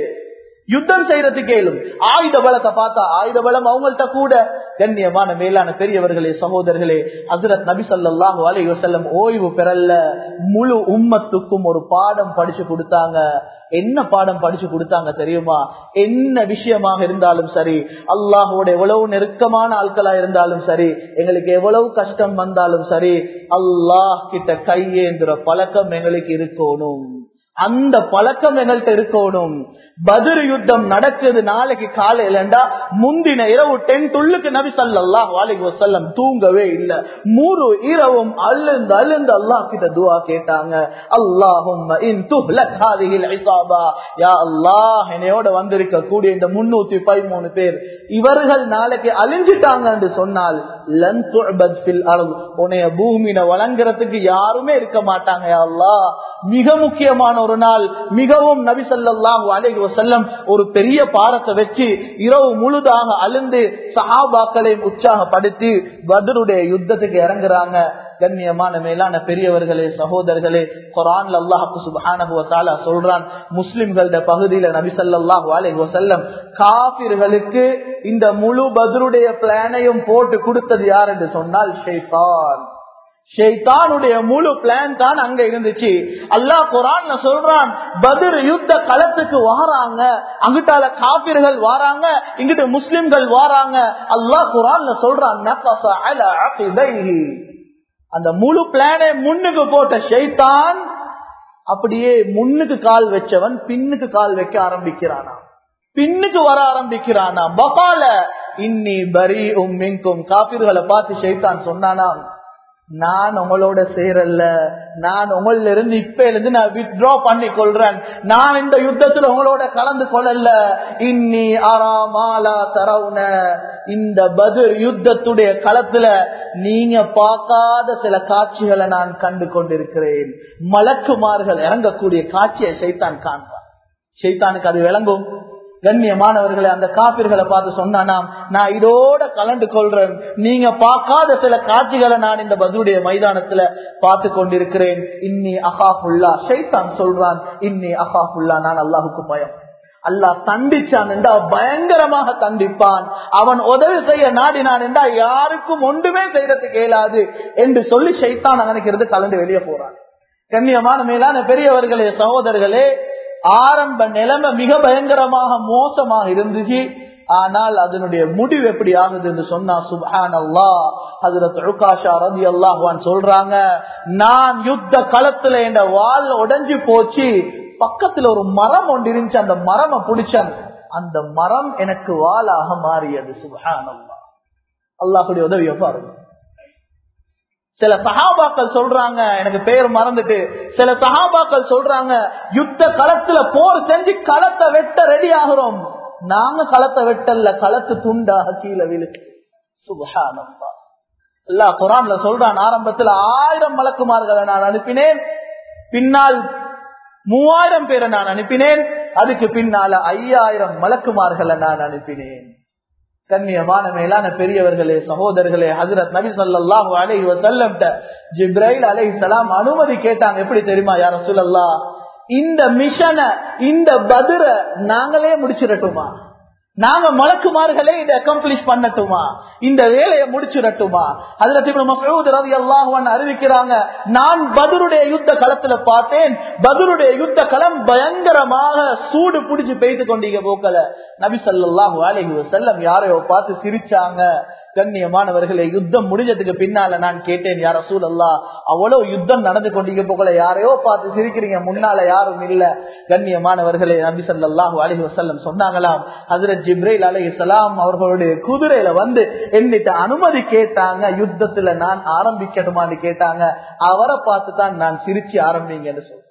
யுத்தம் செய்யறதுக்கு இயலும்? ஆயுத பலத்தை பார்த்தா ஆயுத பலம் அவங்கள்ட்ட கூட. கண்ணியமான மேலான பெரியவர்களே, சகோதரர்களே, ஹஜ்ரத் நபி ஸல்லல்லாஹு அலைஹி வஸல்லம் ஓய்வு பெறல, முழு உம்மத்துக்கும் ஒரு பாடம் படிச்சு கொடுத்தாங்க. என்ன பாடம் படிச்சு கொடுத்தாங்க தெரியுமா? என்ன விஷயமாக இருந்தாலும் சரி, அல்லாஹோட எவ்வளவு நெருக்கமான ஆட்களா இருந்தாலும் சரி, எங்களுக்கு எவ்வளவு கஷ்டம் வந்தாலும் சரி, அல்லாஹ் கிட்ட கையேந்திர பழக்கம் எங்களுக்கு இருக்கணும். அந்த பழக்கம் எங்கள்கிட்ட இருக்கணும். பத்ர் யுத்தம் நடக்குது நாளைக்கு காலையிலண்டா முந்தின இரவு 10 நபி ஸல்லல்லாஹு அலைஹி வஸல்லம் தூங்கவே இல்லை. 3 இரவும் அழுந்து அல்லாஹ் கிட்ட துஆ கேட்டாங்க. அல்லாஹும்ம இன் துஹ்லக் ஹாதிஹில் இஸாபா, யா அல்லாஹ், என்னையோட வந்திருக்க கூடிய இந்த 313 பேர் இவர்கள் நாளைக்கு அழிஞ்சிட்டாங்க என்று சொன்னால் லன் துஅபத் ஃபில் அர்த், உன்னைய பூமியில வழங்குறதுக்கு யாருமே இருக்க மாட்டாங்க யா அல்லாஹ். மிக முக்கியமான ஒரு நாள், மிகவும் நபி ஸல்லல்லாஹு அலைஹி வஸல்லம் ஒரு பெரிய பாரத்தை வச்சு இரவு முழுதாக அழுந்து சஹாபாக்களை உற்சாகப்படுத்தி பத்ருடைய யுத்தத்துக்கு இறங்குறாங்க. கண்ணியமான மேலான பெரியவர்களே, சகோதரர்களே, குர்ஆன்ல அல்லாஹ் சுப்ஹானஹு வ தஆலா சொல்றான், முஸ்லிம்களோட பகுதியில நபி ஸல்லல்லாஹு அலைஹி வஸல்லம் காஃபிர்களுக்கு இந்த முழு பத்ருடைய பிளானையும் போட்டு கொடுத்தது யார் என்று சொன்னால் ஷைத்தான். ஷைத்தானுடைய முழு பிளான் தான் அங்க இருந்துச்சு. அல்லாஹ் குர்ஆன்ல சொல்றான், பத்ர் யுத்த களத்துக்கு வாராங்க, அங்கிட்டால காபிர்கள் வாராங்க, இங்கிட்ட முஸ்லிம்கள் வாராங்க. அல்லாஹ் குர்ஆன்ல சொல்றான், நகஸ அலா அகிபைஹி, அந்த முழு பிளானை முன்னுக்கு போட்ட ஷைத்தான் அப்படியே முன்னுக்கு கால் வச்சவன் பின்னுக்கு கால் வைக்க ஆரம்பிக்கிறானா, பின்னுக்கு வர ஆரம்பிக்கிறானா. பகால இன்னி பரீஉம் மின்கும், காபிர்களை பார்த்து ஷைத்தான் சொன்னானா, நான் உங்களோட சேரல்ல, நான் உங்கள இருந்து இப்ப இருந்து நான் வித்ட்ரா பண்ணி கொள்றேன், நான் இந்த யுத்தத்துல உங்களோட கலந்து கொள்ளல. இன்னி அராமாலா தரவுன, இந்த பத்ர் யுத்தத்துடைய களத்துல நீங்க பார்க்காத சில காட்சிகளை நான் கண்டு கொண்டிருக்கிறேன். மலக்குமார்கள் இறங்கக்கூடிய காட்சியை ஷைத்தான் காண்பான். ஷைத்தானுக்கு அது விளங்கும். கண்ணியமானவர்களை, அந்த காபிர்களை பார்த்து சொன்னானாம், நான் இதோட கலந்து கொள்றேன், நீங்க பார்க்காத சில காட்சிகளை நான் இந்த பத்ருடைய மைதானத்துல பார்த்து கொண்டிருக்கிறேன். இன்னி அகாஃபுல்லா, ஷைத்தான் சொல்றான், இன்னி அகாஃபுல்லா, நான் அல்லாஹுக்கு பயம். அல்லாஹ் தண்டிச்சான் என்றா பயங்கரமாக தண்டிப்பான். அவன் உதவி செய்ய நாடினான் என்றா யாருக்கும் ஒன்றுமே செய்யறதுக்கு இயலாது என்று சொல்லி ஷைத்தான் நினைக்கிறது கலந்து வெளியே போறான். கண்ணியமான மேலான பெரியவர்களே, சகோதரர்களே, ஆரம்ப நிலைமை மிக பயங்கரமாக மோசமாக இருந்துச்சு. ஆனால் அதனுடைய முடிவு எப்படி ஆகுது என்று சொன்னா, சுப்ஹானல்லாஹ், ஹஜ்ரத் உகாஷா ரலியல்லாஹு அன்ஹு சொல்றாங்க, நான் யுத்த களத்துல என்ற வாள் உடைஞ்சு போச்சு, பக்கத்துல ஒரு மரம் ஒன்று இருந்துச்சு, அந்த மரம பிடிச்சன், அந்த மரம் எனக்கு வாளாக மாறியது. சுப்ஹானல்லாஹ், அல்லாஹ்வுடைய உதவியை பாருங்க. சில சஹாபாக்கள் சொல்றாங்க, எனக்கு பேர் மறந்துட்டு, சில சஹாபாக்கள் சொல்றாங்க, யுத்த களத்துல போர் செஞ்சு களத்தை வெட்ட ரெடி ஆகிறோம், நாங்க களத்தை வெட்டல்ல, களத்து துண்டாக கீழே விழுக்கு. சுப்ஹானல்லாஹ், அல்லாஹ் குர்ஆன்ல சொல்றான், ஆரம்பத்தில் 1000 மலக்குமார்களை நான் அனுப்பினேன், பின்னால் 3000 பேரை நான் அனுப்பினேன், அதுக்கு பின்னால 5000 மலக்குமார்களை நான் அனுப்பினேன். கண்ணியமான மேலான பெரியவர்களே, சகோதரர்களே, ஹஜ்ரத் நபி ஸல்லல்லாஹு அலைஹி வஸல்லம் ஜிப்ரைல் அலைஹிஸ்ஸலாம் அனுமதி கேட்டாங்க. எப்படி தெரியுமா, யா ரசூலல்லாஹ், இந்த மிஷனை, இந்த பத்ர நாங்களே முடிச்சிடட்டுமா, நாங்க மலக்குமார்களே இதை அக்கம்ப்ளிஷ் பண்ணட்டுமா, இந்த வேலையை முடிச்சிடட்டுமா? ஹஜ்ரத் இப்னு மஸ்ஊத் ரலியல்லாஹு அன்ஹு அறிவிக்கிறாங்க, நான் பத்ருடைய யுத்த களத்துல பார்த்தேன், பத்ருடைய யுத்த களம் பயங்கரமாக சூடு பிடிச்சு பெய்து கொண்டீங்க போக்கல. நபி ஸல்லல்லாஹு அலைஹி வஸல்லம் யாரையோ பார்த்து சிரிச்சாங்க. கண்ணியமானவர்களே, யுத்தம் முடிஞ்சதுக்கு பின்னால நான் கேட்டேன், யா ரசூலல்லாஹ், அவ்வளவு யுத்தம் நடந்து கொண்டீங்க போகல, யாரையோ பார்த்து சிரிக்கிறீங்க, முன்னால யாரும் இல்ல. கண்ணியமானவர்களே, நபி ஸல்லல்லாஹு அலைஹி வஸல்லம் சொன்னாங்களாம், ஹஜ்ரத் ஜிப்ரீல் அலைஹிஸ்ஸலாம் அவர்களுடைய குதிரையில வந்து என்னிட்ட அனுமதி கேட்டாங்க, யுத்தத்துல நான் ஆரம்பிக்கணுமான்னு கேட்டாங்க. அவரை பார்த்து தான் நான் சிரிச்சு ஆரம்பிங்கன்னு சொல்றேன்.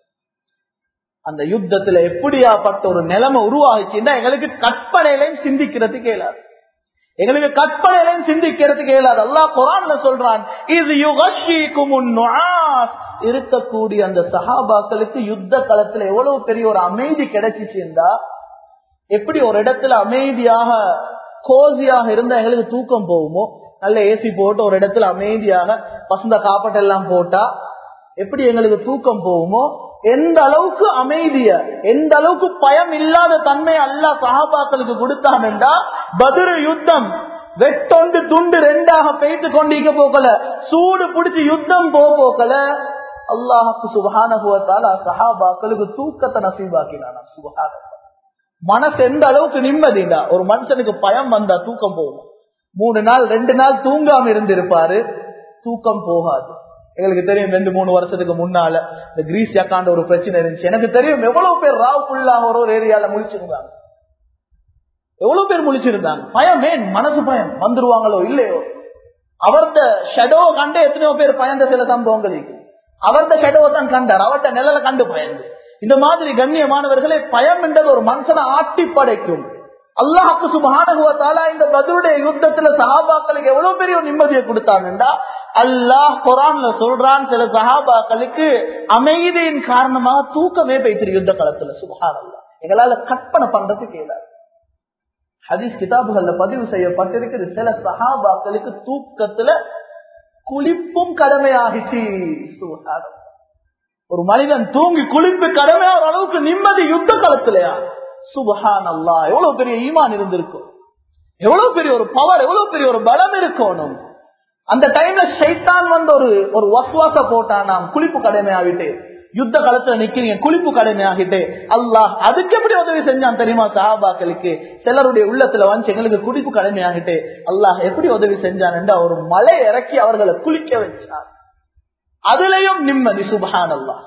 அந்த யுத்தத்துல எப்படியாப்பட்ட ஒரு நிலைமை உருவாகிச்சுன்னா எங்களுக்கு கற்பனையிலையும் சிந்திக்கிறதுக்கு இயலாது, எங்களுக்கு கற்பனையிலையும் சிந்திக்கிறதுக்கு இயலாது. அல்லாஹ் குர்ஆன்ல சொல்றான், இது யுகஷீகுமுன் நுஆஸ், இருக்கக்கூடிய அந்த சஹாபாக்களுக்கு யுத்த களத்துல எவ்வளவு பெரிய ஒரு அமைதி கிடைச்சிச்சுண்டா, எப்படி ஒரு இடத்துல அமைதியாக கோசியாக இருந்தா எங்களுக்கு தூக்கம் போகுமோ, நல்ல ஏசி போட்டு ஒரு இடத்துல அமைதியாக பசந்த காப்பட்டெல்லாம் போட்டா எப்படி எங்களுக்கு தூக்கம் போகுமோ, எந்த அளவுக்கு அமைதிய, எந்த அளவுக்கு பயம் இல்லாத தன்மை அல்லாஹ் சஹாபாக்களுக்கு கொடுத்தான்டா, பத்ர் யுத்தம் வெட்டொண்டு துண்டு ரெண்டாக பெய்து கொண்டிருக்க போக்கல, சூடு பிடிச்சு யுத்தம் போக்கல, அல்லாஹ்வுக்கு சுப்ஹானஹு வ தஆலா சஹாபாக்களுக்கு தூக்கத்தை நசீபாக்கினான். சுப்ஹானல்லாஹ், மனசு எந்த அளவுக்கு நிம்மதிடா, ஒரு மனுஷனுக்கு பயம் வந்தா தூக்கம் போகும். 3 நாள் 2 நாள் தூங்காம இருந்திருப்பாரு, தூக்கம் போகாது. எங்களுக்கு தெரியும் 2-3 வருஷத்துக்கு முன்னால இந்த கிரீஸ் அக்காண்ட ஒரு பிரச்சனை இருந்துச்சு. எனக்கு தெரியும் எவ்வளவு பேர் ராவுக்குள்ளா ஒரு ஏரியால முழிச்சிருந்தாங்க, எவ்வளவு பேர் முழிச்சிருந்தாங்க. பயம், ஏன் மனசு பயம், வந்துருவாங்களோ இல்லையோ. அவர்த ஷெடோ கண்டு எத்தனையோ பேர் பயந்த சில சம்பவங்கள் இருக்கு. அவர்த ஷெடோ தான் கண்டார், அவர்த நிழலை கண்டு பயந்து. இந்த மாதிரி கண்ணியமானவர்களே, பயம் என்றது ஒரு மனுஷனை ஆட்டி படைக்கும். அல்லாஹ்வுக்கு சுப்ஹானஹு வ தஆலா இந்த பத்ருடைய யுத்தத்துல சஹாபாக்களுக்கு எவ்வளவு பெரிய நிம்மதியை கொடுத்தாங்கண்டா, அல்லாஹ் குர்ஆன்ல சொல்றான், சில சஹாபாக்களுக்கு அமைதியின் காரணமாக தூக்கமே போயிட்டு யுத்த களத்துல. சுப்ஹானல்லாஹ், எங்களால கற்பனை பண்றதுக்கு இயலாது. ஹதீஸ் கிதாபுகள்ல பதிவு செய்யப்பட்டிருக்கிறது, சில சஹாபாக்களுக்கு தூக்கத்துல குளிப்பும் கடமையாகிச்சு. சுப்ஹானல்லாஹ், ஒரு மனிதன் தூங்கி குளிப்பு கடமையான அளவுக்கு நிம்மதி யுத்த களத்திலயா? சுப்ஹானல்லாஹ், எவ்வளவு பெரிய ஈமான் இருந்திருக்கும், எவ்வளவு பெரிய ஒரு பவர், எவ்வளவு பெரிய ஒரு பலம் இருக்கணும். அந்த டைம்ல ஷைத்தான் வந்து ஒரு வஸ்வாச போட்டான், நாம் குளிப்பு கடமையாகிட்டு யுத்த களத்துல நிக்கிறீங்க, குளிப்பு கடமையாகிட்டு. அல்லாஹ் அதுக்கு எப்படி உதவி செஞ்சான் தெரியுமா சஹாபாக்களுக்கு? சிலருடைய உள்ளத்துல வந்து எங்களுக்கு குளிப்பு கடமையாகிட்டு அல்லாஹ் எப்படி உதவி செஞ்சான் என்றா, ஒரு மலை இறக்கி அவர்களை குளிக்க வச்சான், அதுலயும் நிம்மதி. சுப்ஹானல்லாஹ்,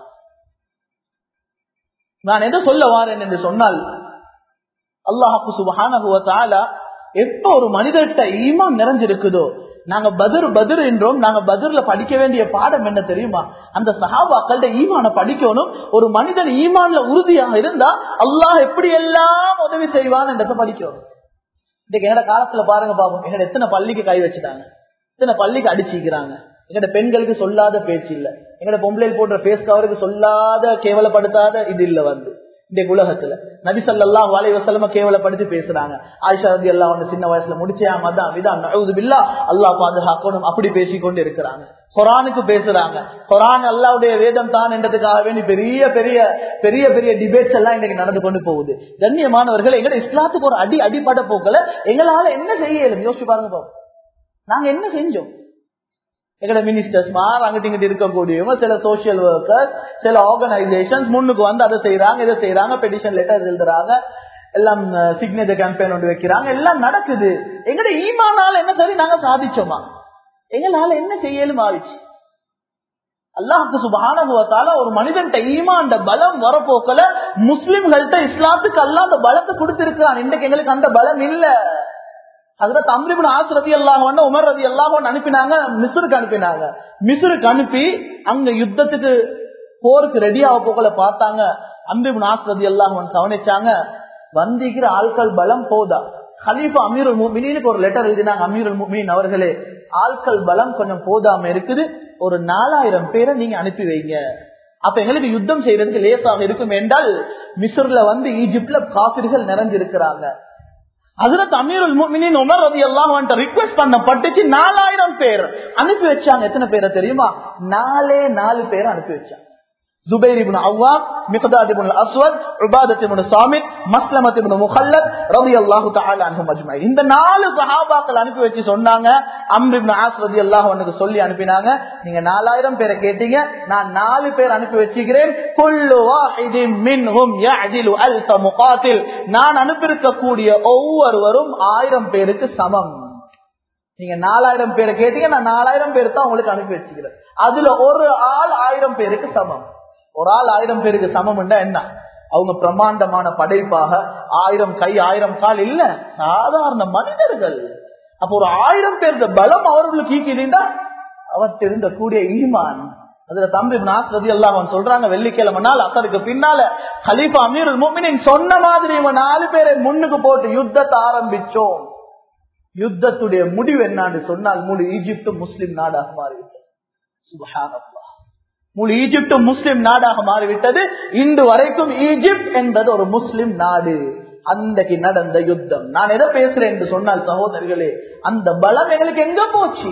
நான் எதை சொல்ல வாரேன் என்று சொன்னால், அல்லாஹ்வுக்கு சுப்ஹானஹு வ தஆலா எப்ப ஒரு மனிதர்கிட்ட ஈமான் நிறைஞ்சிருக்குதோ, நாங்க பத்ர் என்றோம், நாங்க பத்ர்ல படிக்க வேண்டிய பாடம் என்ன தெரியுமா? அந்த சஹாபாக்களோட ஈமான படிக்கணும். ஒரு மனிதன் ஈமான்ல உறுதியாக இருந்தா அல்லாஹ் எப்படி எல்லாம் உதவி செய்வான் என்றதை படிக்கணும். இன்னைக்கு எங்கட காலத்துல பாருங்க பாப்போம், எங்கட எத்தனை பள்ளிக்கு கை வச்சுட்டாங்க, எத்தனை பள்ளிக்கு அடிச்சுக்கிறாங்க. எங்கட பெண்களுக்கு சொல்லாத பேச்சு இல்ல, எங்கட பொம்பளையில் போடுற பேஸ் கவருக்கு சொல்லாத கேவலப்படுத்தாத இது இல்ல. வந்து இந்த உலகத்துல நபி ஸல்லல்லாஹு அலைஹி வஸல்லம் கேவலப்படுத்தி பேசுறாங்க. ஆயிஷா ரலியல்லாஹு அன்ஹா சின்ன வயசுல முடிச்சே மதான் விதான் நஊது பில்லாஹ், அல்லாஹ் பாதுகாக்கணும், அப்படி பேசிக்கொண்டு இருக்கிறாங்க. குரானுக்கு பேசுறாங்க. குரான் அல்லாஹ்வுடைய வேதம் தான் என்றதுக்காக வேண்டி பெரிய பெரிய பெரிய பெரிய டிபேட்ஸ் எல்லாம் இன்னைக்கு நடந்து கொண்டு போகுது. கண்ணியமானவர்கள், எங்க இஸ்லாத்துக்கு ஒரு அடிப்படை போக்கல எங்களால என்ன செய்ய இயலும் யோசிச்சு பாருங்க. நாங்க என்ன செஞ்சோம்? எங்கட மினிஸ்டர்ஸ் அங்கிட்டு இங்கிட்டு இருக்கக்கூடியவங்க, சில சோசியல் ஒர்க்கர்ஸ், சில ஆர்கனைசேஷன்ஸ் முன்னுக்கு வந்து அதை செய்யறாங்க, இதை செய்யறாங்க, பெட்டிஷன் லெட்டர் எழுதுறாங்க, எல்லாம் சிக்னேச்சர் கேம்பெயின் ஒன்று வைக்கிறாங்க, எல்லாம் நடக்குது. எங்கட ஈமானால என்ன சரி நாங்க சாதிச்சோமா? எங்களால என்ன செய்யலும் ஆயிடுச்சு. அல்லாஹ்வுக்கு சுப்ஹானஹு வ தஆலா ஒரு மனிதன்ட ஈமான்ட பலம் வரப்போக்கல முஸ்லிம்கள்ட்ட இஸ்லாத்துக்கு அல்லாஹ் அந்த பலத்தை கொடுத்திருக்கிறான். இன்றைக்கு எங்களுக்கு அந்த பலம் இல்ல. ஹஜ்ரத் அம்ர் இப்னு ஆஸ் ரலியல்லாஹு அன்ஹு உமர் ரலியல்லாஹு அன்ஹு அனுப்பினாங்க, மிஸ்ருக்கு அனுப்பினாங்க. மிஸ்ருக்கு அனுப்பி அங்க யுத்தத்துக்கு போருக்கு ரெடி ஆக போக்கல பார்த்தாங்க. அம்ர் இப்னு ஆஸ் ரலியல்லாஹு அன்ஹு கவனிச்சாங்க, வந்திக்கிற ஆட்கள் பலம் போதா. கலீஃபா அமீருல் முஃமினீனுக்கு ஒரு லெட்டர் எழுதினாங்க. அமீருல் முஃமினீன் அவர்களே, ஆட்கள் பலம் கொஞ்சம் போதாம இருக்குது, ஒரு 4000 பேரை நீங்க அனுப்பி வைங்க, அப்ப எங்களுக்கு யுத்தம் செய்யறதுக்கு லேசாக இருக்கும் என்றால் மிஸ்ர்ல வந்து ஈஜிப்ட்ல காபிர்கள் நிறைஞ்சிருக்கிறாங்க. ஹஜ்ரத் அமீருல் முஃமினீன் உமர் ரலியல்லாஹு அன்ஹு ரிக்வெஸ்ட் பண்ணப்பட்டுச்சு, 4000 பேர் அனுப்பி வச்சாங்க. எத்தனை பேரை தெரியுமா? 4 பேரை அனுப்பி வச்சாங்க. Zubair ibn Awwam, Miqdad ibn Aswad, Ubadah ibn Samit, Maslamah ibn Mukhallad ரலியல்லாஹு தஆலா அன்ஹும் அஜ்மஈன். இந்த 4 சஹாபாக்கள் அனுப்பி வச்சு சொன்னாங்க, அம்ர் இப்னு ஆஸ் ரலியல்லாஹு அன்ஹு சொல்லி அனுப்பினாங்க, நீங்க 4000 பேரை கேட்டீங்க, நான் 4 பேர் அனுப்பி வச்சிக்கிறேன். குல்லு வாஹிதின் மின்ஹும் யஅதிலு அல்ஃப முகாத்தில், நான் அனுப்பியிருக்கக்கூடிய ஒவ்வொருவரும் 1000 பேருக்கு சமம். நீங்க 4000 பேரை கேட்டீங்க, நான் 4000 பேர் தான் உங்களுக்கு அனுப்பி வச்சுக்கிறேன். அதுல ஒரு ஆள் 1000 பேருக்கு சமம். ஒரு ஆள் 1000 பேருக்கு சமம் என்ன? அவங்க பிரமாண்டமான படைப்பாக 1000 கை 1000 கால் இல்ல, சாதாரண மனிதர்கள். அப்ப ஒரு 1000 பேருக்கு பலம் அவர்களுக்கு ஈக்கினா அவர் தெரிந்த கூடிய ஈமான். அதுல தம்பி நாஸ் ரலியல்லாஹு அன்ஹு சொல்றாங்க, வெள்ளிக்கிழமை நாள் அசருக்கு பின்னால கலீஃபா அமீருல் முஃமினீன் சொன்ன மாதிரி இவங்க 4 பேரை முன்னுக்கு போட்டு யுத்தத்தை ஆரம்பிச்சோம். யுத்தத்துடைய முடிவு என்னன்னு சொன்னால் முழு ஈஜிப்து முஸ்லிம் நாடாக மாறிவிட்டது. சுப்ஹானல்லாஹ், முழு ஈஜிப்து முஸ்லிம் நாடாக மாறிவிட்டது. இன்று வரைக்கும் ஈஜிப்ட் என்பது ஒரு முஸ்லிம் நாடு. அன்றைக்கு நடந்த யுத்தம், நான் எதை பேசுறேன் என்று சொன்னால் சகோதரிகளே, அந்த பலம் எங்களுக்கு எங்க போச்சு?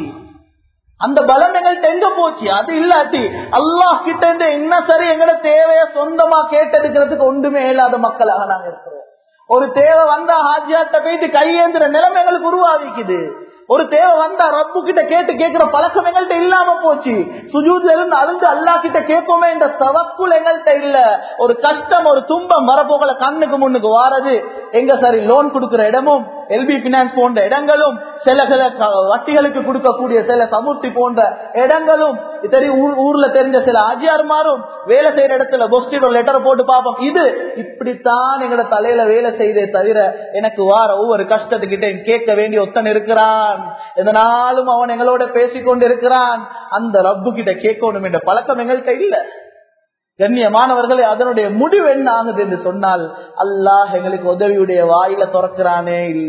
அந்த பலம் எங்கள்கிட்ட எங்க போச்சு? அது இல்லாட்டி அல்லாஹ் கிட்ட இருந்து என்ன சரி எங்கட தேவைய சொந்தமா கேட்டெடுக்கிறதுக்கு ஒன்றுமே இல்லாத மக்களாக நாங்க இருக்கிறோம். ஒரு தேவை வந்தா ஹாஜியாட்ட போயிட்டு கையேந்திர நிலைமை எங்களுக்கு உருவாகிக்குது. ஒரு தேவை வந்தா ரப்பு கிட்ட கேட்கிற பழக்கம் எங்கள்கிட்ட இல்லாம போச்சு. சுஜூத்ல இருந்து அழுந்து அல்லாஹ் கிட்ட கேட்போமே என்ற தவக்குல் எங்கள்கிட்ட இல்ல. ஒரு கஷ்டம், ஒரு துன்பம் வரப்போகல கண்ணுக்கு முன்னுக்கு வாரது எங்க சரி லோன் கொடுக்கிற இடமும், எல்பி பினான்ஸ் போன்ற இடங்களும், சில வட்டிகளுக்கு கொடுக்கக்கூடிய சில சமுர்த்தி போன்ற இடங்களும், ஊர்ல தெரிஞ்ச சில ஆஜியார்மாரும் வேலை செய்யற இடத்துல பொஸ்டிட் ஒரு லெட்டர் போட்டு பார்ப்போம். இது இப்படித்தான் எங்கட தலையில வேலை செய்தே தவிர எனக்கு வார ஒவ்வொரு கஷ்டத்துக்கிட்ட கேட்க வேண்டிய ஒத்தன் இருக்கிறான், எதனாலும் அவன் எங்களோட பேசிக்கொண்டு இருக்கிறான். அந்த ரப்பு கிட்ட கேட்கணும் என்ற பழக்கம் எங்கள்கிட்ட இல்ல. கண்ணியமானவர்களே, அதனுடைய முடிவு என்ன ஆகுது என்று சொன்னால், அல்லாஹ் எங்களுக்கு உதவியுடைய வாயில திறக்கிறானே இல்ல.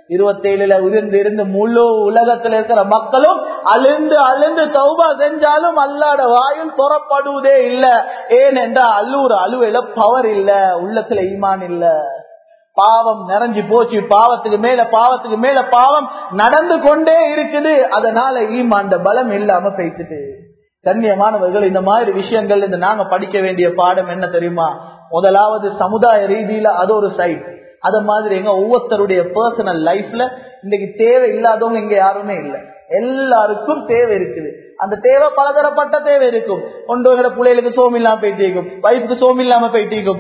27 இருந்து முழு உலகத்தில் இருக்கிற மக்களும் அழுந்து அழுந்து தௌபா செஞ்சாலும் அல்லாஹ்ட வாயும் திறப்படுவதே இல்ல. ஏனென்றால் அழுவையில பவர் இல்ல, உள்ளத்துல ஈமான் இல்ல. பாவம் நிறைஞ்சு போச்சு, பாவத்துக்கு மேல பாவம் நடந்து கொண்டே இருக்குது. அதனால ஈமான்ட பலம் இல்லாம போயிட்டு. கண்ணியமானவர்கள், இந்த மாதிரி விஷயங்கள் இந்த நாங்க படிக்க வேண்டிய பாடம் என்ன தெரியுமா? முதலாவது சமுதாய ரீதியில அது ஒரு சைட். அத மாதிரி எங்க ஒவ்வொருத்தருடைய பர்சனல் லைஃப்ல இன்னைக்கு தேவை இல்லாதவங்க இங்க யாருமே இல்லை. எல்லாருக்கும் தேவை இருக்குது. அந்த தேவை பலதரப்பட்ட தேவை இருக்கும். ஒன்று பிள்ளைகளுக்கு சோம் இல்லாம போயிட்டு இருக்கும், வயிற்றுக்கு சோம் இல்லாம போயிட்டு இருக்கும்,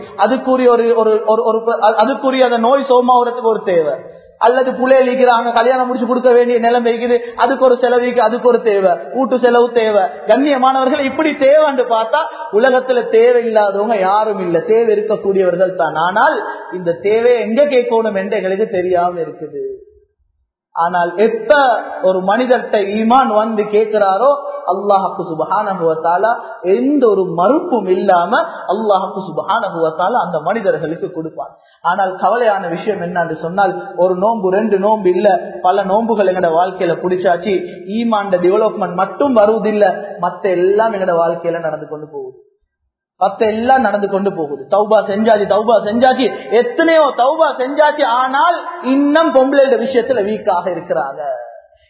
அதுக்குரிய அந்த நோய் சோமாவதுக்கு ஒரு தேவை. அல்லது புள்ளைய இருக்கிறாங்க, கல்யாணம் முடிச்சு கொடுக்க வேண்டிய நிலைமை இருக்குது, அதுக்கு ஒரு செலவுக்கு அதுக்கு ஒரு தேவை, வீட்டு செலவு தேவை. கண்ணியமானவர்கள், இப்படி தேவைன்னு பார்த்தா உலகத்துல தேவை இல்லாதவங்க யாரும் இல்லை, தேவை இருக்கக்கூடியவர்கள் தான். ஆனால் இந்த தேவையை எங்க கேட்கணும் என்று எங்களுக்கு தெரியாம இருக்குது. ஆனால் எப்ப ஒரு மனிதர்கிட்ட ஈமான் வந்து கேட்கிறாரோ அல்லாஹ்வுக்கு சுப்ஹானஹு வ தஆலா எந்த ஒரு மறுப்பும் இல்லாம அல்லாஹ்வுக்கு சுப்ஹானஹு வ தஆலா அந்த மனிதர்களுக்கு கொடுப்பான். ஆனால் கவலையான விஷயம் என்னன்னு சொன்னால், ஒரு நோன்பு 2 நோன்பு இல்ல, பல நோன்புகள் எங்கட வாழ்க்கையில பிடிச்சாச்சு. ஈமான் டெவலப்மெண்ட் மட்டும் வருவதில்லை, மத்த எல்லாம் எங்கட வாழ்க்கையில நடந்து கொண்டு போகுது. எல்லாம் நடந்து கொண்டு போகுது. தௌபா செஞ்சாச்சு, எத்தனையோ தௌபா செஞ்சாச்சு. ஆனால் இன்னும் பொம்பளையோட விஷயத்துல வீக்காக இருக்கிறாங்க.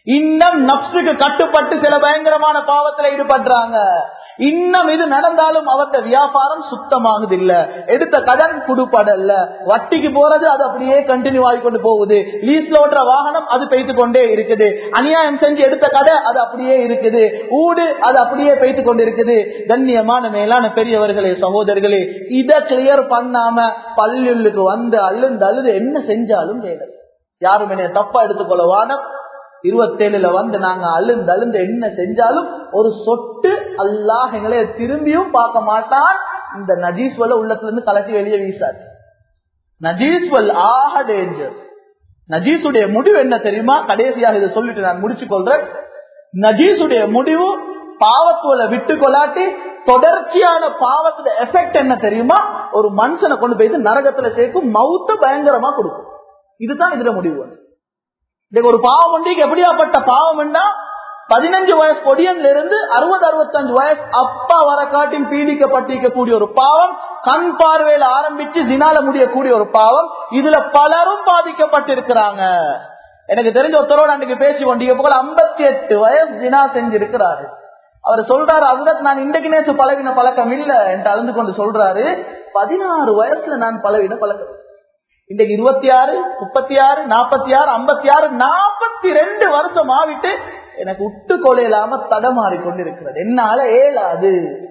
இன்னும் நப்சுக்கு கட்டுப்பட்டு சில பயங்கரமான பாவத்துல ஈடுபடுறாங்க. இன்னும் இது நடந்தாலும் அவர்த வியாபாரம் சுத்தமாகுது இல்ல, எடுத்த கடன் குடுப்படல, வட்டிக்கு போறது அது அப்படியே கண்டினியூ ஆகிக்கொண்டு போகுது, லீஸ்ல ஓட்டுற வாகனம் அது பெய்து கொண்டே இருக்குது, அநியாயம் செஞ்சு எடுத்த கடை அது அப்படியே இருக்குது, ஊடு அது அப்படியே பெய்து கொண்டு இருக்குது. கண்ணியமான மேலான பெரியவர்களே, சகோதரர்களே, இதை கிளியர் பண்ணாம பள்ளியுள்ளுக்கு வந்து அழுது என்ன செஞ்சாலும் வேலை. யாரும் என்ன தப்பா எடுத்துக்கொள்ளவான 27ல வந்து நாங்க அழுந்து என்ன செஞ்சாலும் ஒரு சொட்டு அல்லாஹ் எங்களை திரும்பியும் பார்க்க மாட்டான். இந்த நஜீஸ்வல்ல உள்ளத்துல இருந்து கலட்டி வெளியே வீசாது. நஜீஸ்வல் ஆக டேஞ்சர். நஜீசுடைய முடிவு என்ன தெரியுமா? கடைசியாக இதை சொல்லிட்டு நான் முடிச்சு கொள்றேன். நஜீசுடைய முடிவு பாவத்துவல விட்டு கொள்ளாட்டி தொடர்ச்சியான பாவத்தோட எஃபெக்ட் என்ன தெரியுமா? ஒரு மனுஷனை கொண்டு போயிட்டு நரகத்துல சேர்க்கும், மௌத்த பயங்கரமா கொடுக்கும். இதுதான் இதுல முடிவு. ஒரு பாவம் உண்டு, எப்படியாப்பட்ட பாவம் என்றா 15 வயசு பொடியன்ல இருந்து 60-65 வயசு அப்பா வர காட்டின் பீடிக்கப்பட்டிருக்கக்கூடிய ஒரு பாவம், கண் பார்வையில ஆரம்பிச்சு ஜினால முடியக்கூடிய ஒரு பாவம். இதுல பலரும் பாதிக்கப்பட்டிருக்கிறாங்க. எனக்கு தெரிஞ்ச ஒருத்தரோட அன்றைக்கு பேசி கொண்டீங்க போல 58 வயசு ஜினா செஞ்சிருக்கிறாரு. அவர் சொல்றாரு, அதுதான் நான் இன்றைக்கு நேற்று பழகின பழக்கம் இல்ல என்று அழுந்து கொண்டு சொல்றாரு, 16 வயசுல நான் பழகின பழக்கம். இன்றைக்கு 26, 36, 46, 56, 42 வருஷம் ஆவிட்டு எனக்கு விட்டு கொள்ளையிலாம தடமாறி கொண்டிருக்கிறது. என்னால ஏலாது.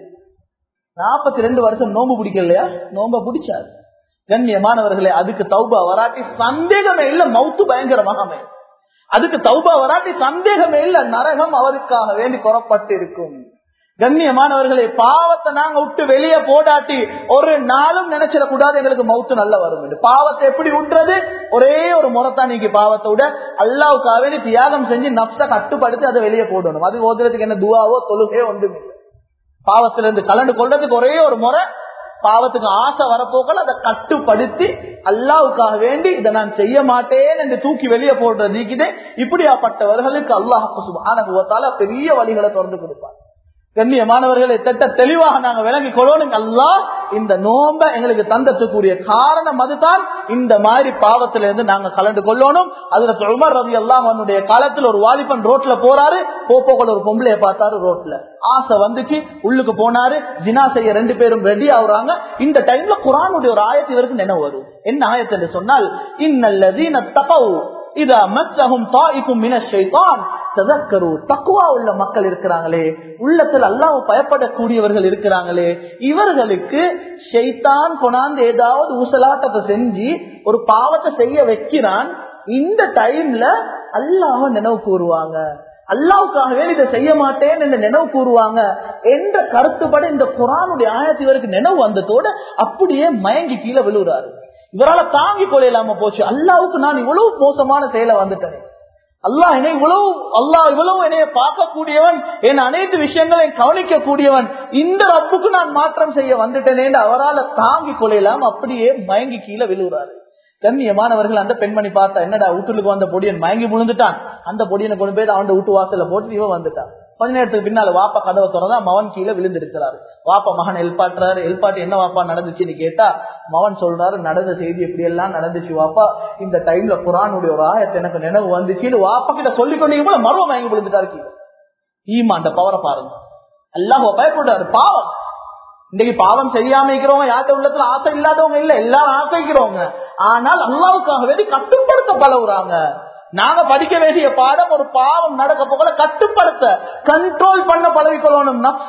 42 வருஷம் நோம்பு பிடிக்கலையா? நோம்ப பிடிச்சாரு. கண்ணியமானவர்களே, அதுக்கு தௌபா வராட்டி சந்தேகமே இல்ல மௌத்து பயங்கரமாக அமையும். அதுக்கு தௌபா வராட்டி சந்தேகமே இல்ல நரகம் அவருக்காக வேண்டி புறப்பட்டு இருக்கும். கண்ணியமானவர்களே, பாவத்தை நாங்க விட்டு வெளியே போடாட்டி ஒரு நாளும் நினைச்சிடக்கூடாது எங்களுக்கு மௌத்து நல்ல வரும் என்று. பாவத்தை எப்படி விட்டுறது? ஒரே ஒரு முறைத்தான் நீங்க பாவத்தை விட அல்லாவுக்காக தியாகம் செஞ்சு நப்ச கட்டுப்படுத்தி அதை வெளியே போடணும். அது ஓதுறதுக்கு என்ன துவாவோ தொழுகையோ ஒன்றும் இல்லை. பாவத்திலிருந்து கலந்து கொள்றதுக்கு ஒரே ஒரு முறை, பாவத்துக்கு ஆசை வரப்போக்கள் அதை கட்டுப்படுத்தி அல்லாவுக்காக வேண்டி இதை நான் செய்ய மாட்டேன் என்று தூக்கி வெளியே போடுறது. இப்படியாப்பட்டவர்களுக்கு அல்லாஹ் சுப்ஹானஹு வ தஆலா பெரிய வழிகளை திறந்து கொடுப்பார். கண்ணியமானவர்களை திட்ட தெளிவாக நாங்க விளங்கிக் கொள்ளணும். அல்லாஹ் இந்த நோம்ப எங்களுக்கு தந்தக்கூடிய காரணம் அதுதான். இந்த மாதிரி பாவத்திலிருந்து நாங்க கலந்து கொள்ளணும். ஹஜ்ரத் உமர் ரலியல்லாஹு அன்ஹுடைய காலத்தில் ஒரு வாலிபன் ரோட்ல போறாரு, போப்போக்குள்ள ஒரு பொம்பளைய பார்த்தாரு. ரோட்ல ஆசை வந்துச்சு, உள்ளுக்கு போனாரு, ஜினா செய்ய 2 பேரும் ரெடி ஆகுறாங்க. இந்த டைம்ல குர்ஆனுடைய ஒரு ஆயத்து இவருக்கு நினைவு வரும். என்ன ஆயத்து என்று சொன்னால், இன்னல்லதீன தகவ் இதா மஸ்ஸஹும் தாயிஃபும் மினஷ் ஷைத்தான் ததக்கரு. தக்வா உள்ள மக்கள் இருக்கிறாங்களே, உள்ளத்தில் அல்லாஹ் பயப்படக்கூடியவர்கள் இருக்கிறாங்களே, இவர்களுக்கு ஷைத்தான் கொண்டாந்து ஏதாவது ஊசலாட்டத்தை செஞ்சு ஒரு பாவத்தை செய்ய வைக்கிறான். இந்த டைம்ல அல்லாஹ் நினைவு கூறுவாங்க, அல்லாவுக்காகவே இதை செய்ய மாட்டேன் என்று நினைவு கூறுவாங்க என்ற கருத்துப்பட இந்த குர்ஆனுடைய ஆயத்து இவருக்கு நினைவு வந்ததோட அப்படியே மயங்கி கீழே விழுறாரு. இவரால தாங்கி கொள்ளையிலாம போச்சு. அல்லாவுக்கு நான் இவ்வளவு மோசமான செயலை வந்துட்டேன், அல்லாஹ் என்னை இவ்வளவு என்னைய பார்க்கக்கூடியவன், என் அனைத்து விஷயங்களையும் கவனிக்க கூடியவன், இந்த ரப்புக்கு நான் மாற்றம் செய்ய வந்துட்டேனே அவரால் தாங்கி கொள்ளையிலாம அப்படியே மயங்கி கீழே விழுகிறாரு. கண்ணியமானவர்கள், அந்த பெண்மணி பார்த்தா, என்னடா வீட்டுக்கு வந்த பொடியன் மயங்கி விழுந்துட்டான், அந்த பொடியனை கொண்டு போய் அவன் வீட்டு வாசல போட்டு இவன் வந்துட்டான். கொஞ்ச நேரத்துக்கு பின்னால வாப்பா கதவை திறந்தா மவன் கீழே விழுந்திருக்கிறாரு. வாப்பா மகன் எழுப்பாட்டுறாரு. எழுப்பாட்டு என்ன வாப்பா நடந்துச்சுன்னு கேட்டா மவன் சொல்றாரு, நடந்த செய்தி எப்படி எல்லாம் நடந்துச்சு வாப்பா, இந்த டைம்ல குர்ஆனுடைய ஒரு ஆயத்து எனக்கு நினைவு வந்துச்சுன்னு வாப்பா கிட்ட சொல்லிக் கொண்டீங்க போல மறுவ மயங்கி விழுந்துட்டாரு கீழே. ஈமான் பவரை பாருங்க. அல்லாஹ் பயப்படுறாரு. பாவம் இன்னைக்கு பாவம் செய்யாம இருக்கிறவங்க யார்கிட்ட உள்ளத்துல ஆசை இல்லாதவங்க இல்ல, எல்லாரும் ஆசைக்கிறவங்க. ஆனால் அல்லாஹ்வுக்காக வேண்டி கட்டுப்படுத்த பழகுறாங்க. நாங்க படிக்க வேண்டிய பாடம் ஒரு பாவம் நடக்க போகல கட்டுப்படுத்த, கண்ட்ரோல் பண்ண பழகிக்கொள்ளணும் நப்ச.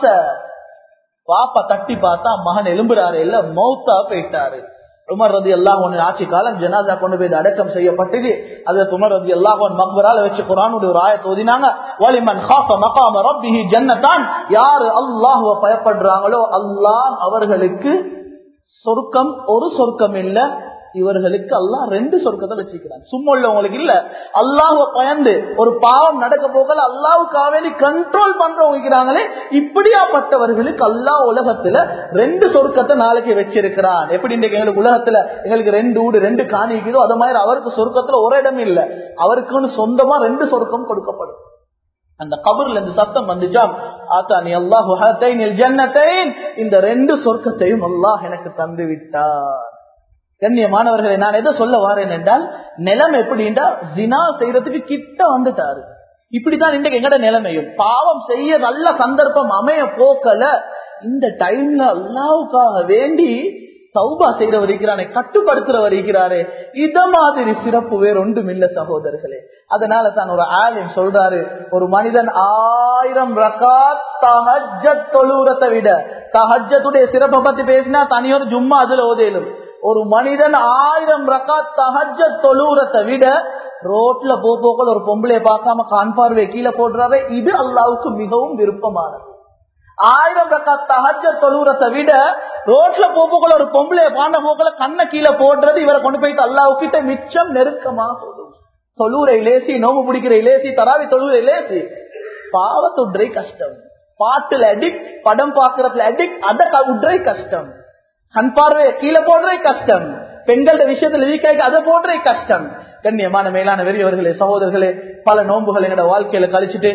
பாப்பா தட்டி பார்த்தா மகன் எலும்புறாரு, இல்ல மௌத்தா போயிட்டாரு. உமர் ரலியல்லாஹு அன்ஹு ஆட்சி காலம் ஜனாஸா கொண்டு போய் அடக்கம் செய்யப்பட்டது. ஹஜ்ரத் உமர் ரலியல்லாஹு அன்ஹு மக்பரால வச்சு குர்ஆனுடைய ஒரு ஆயத் ஓதினாங்க, வலிமன் காஃப மகாம ரப்பிஹி ஜன்னதான். யார் அல்லாஹ்வை பயப்படுறாங்களோ அல்லாஹ் அவர்களுக்கு சொர்க்கம், ஒரு சொர்க்கம் இல்ல, இவர்களுக்கு அல்லாஹ் 2 சொர்க்கத்தை வச்சிருக்கிறான். சும்மா உள்ளவங்களுக்கு இல்ல, அல்லாஹ்வை பயந்து ஒரு பாவம் நடக்க போகல அல்லாஹ்வுக்காக கண்ட்ரோல் பண்றவங்க இப்படியாப்பட்டவர்களுக்கு அல்லாஹ் உலகத்துல 2 சொர்க்கத்தை நாளைக்கு வச்சிருக்கிறான். எப்படி இன்றைக்கு எங்களுக்கு உலகத்துல எங்களுக்கு 2 வீடு 2 காணிக்குதோ அது மாதிரி அவருக்கு சொர்க்கத்துல ஒரு இடம் இல்ல, அவருக்குன்னு சொந்தமா 2 சொர்க்கம் கொடுக்கப்படும். அந்த கபர்ல இருந்து சத்தம் வந்துச்சாம், ஆத்தானி அல்லாஹு ஹத்தைனில் ஜன்னத்தைன், இந்த 2 சொர்க்கத்தையும் அல்லாஹ் எனக்கு தந்து விட்டார். கண்ணியமானவர்களை, நான் எதை சொல்ல வாரேன் என்றால், நிலம் எப்படின்னா ஜினா செய்யறதுக்கு கிட்ட வந்துட்டாரு. இப்படித்தான் இன்றைக்கு எங்கட நிலைமையும். பாவம் செய்ய நல்ல சந்தர்ப்பம் அமைய போக்கல, இந்த டைம்ல அல்லாஹ்வுக்காக வேண்டி தௌபா செய்த வருகிறானே, கட்டுப்படுத்துற வருகிறாரே, இத மாதிரி சிறப்பு வேற ஒன்றும் இல்ல சகோதரர்களே. அதனால தான் ஒரு ஆலிம் சொல்றாரு, ஒரு மனிதன் 1000 ரகாத் தஹஜ்ஜத் தொழுறதை விட, தஹஜ்ஜத்துடைய சிறப்பை பத்தி பேசினா தனியொரு ஜும்மா அதுல ஓதேலும், ஒரு மனிதன் 1000 ரகாத் தஹஜ்ஜத் தொழுறதை விட ரோட்ல போக்குல ஒரு பொம்பளைய பார்க்காம கான்பார்வை கீழே போடுறாரு, இது அல்லாஹ்வுக்கு மிகவும் விருப்பமானது. 1000 ரகாத் தஹஜ்ஜத் தொழுறதை விட ரோட்ல போக்குல ஒரு பொம்பளைய பாண்ட போக்குல கண்ணை கீழே போடுறது இவரை கொண்டு போயிட்டு அல்லாஹ்வுக்கிட்ட மிச்சம் நெருக்கமாக தொழுரை லேசி, நோம்பு பிடிக்கிற லேசி, தராவி தொழுரை லேசி. பாவத்துறை கஷ்டம், பாட்டுல அடிக்ட், படம் பாக்குறதுல அடிக்ட், அதை உட்ரை கஷ்டம், கண் பார்வையை கீழே போடுறே கஷ்டம், பெண்களோட விஷயத்துல வீக்காய்க்கு அதை போடுறே கஷ்டம். கண்ணியமான மேலான பெரியவர்களே, சகோதரர்களே, பல நோன்புகள் எங்களோட வாழ்க்கையில கழிச்சுட்டு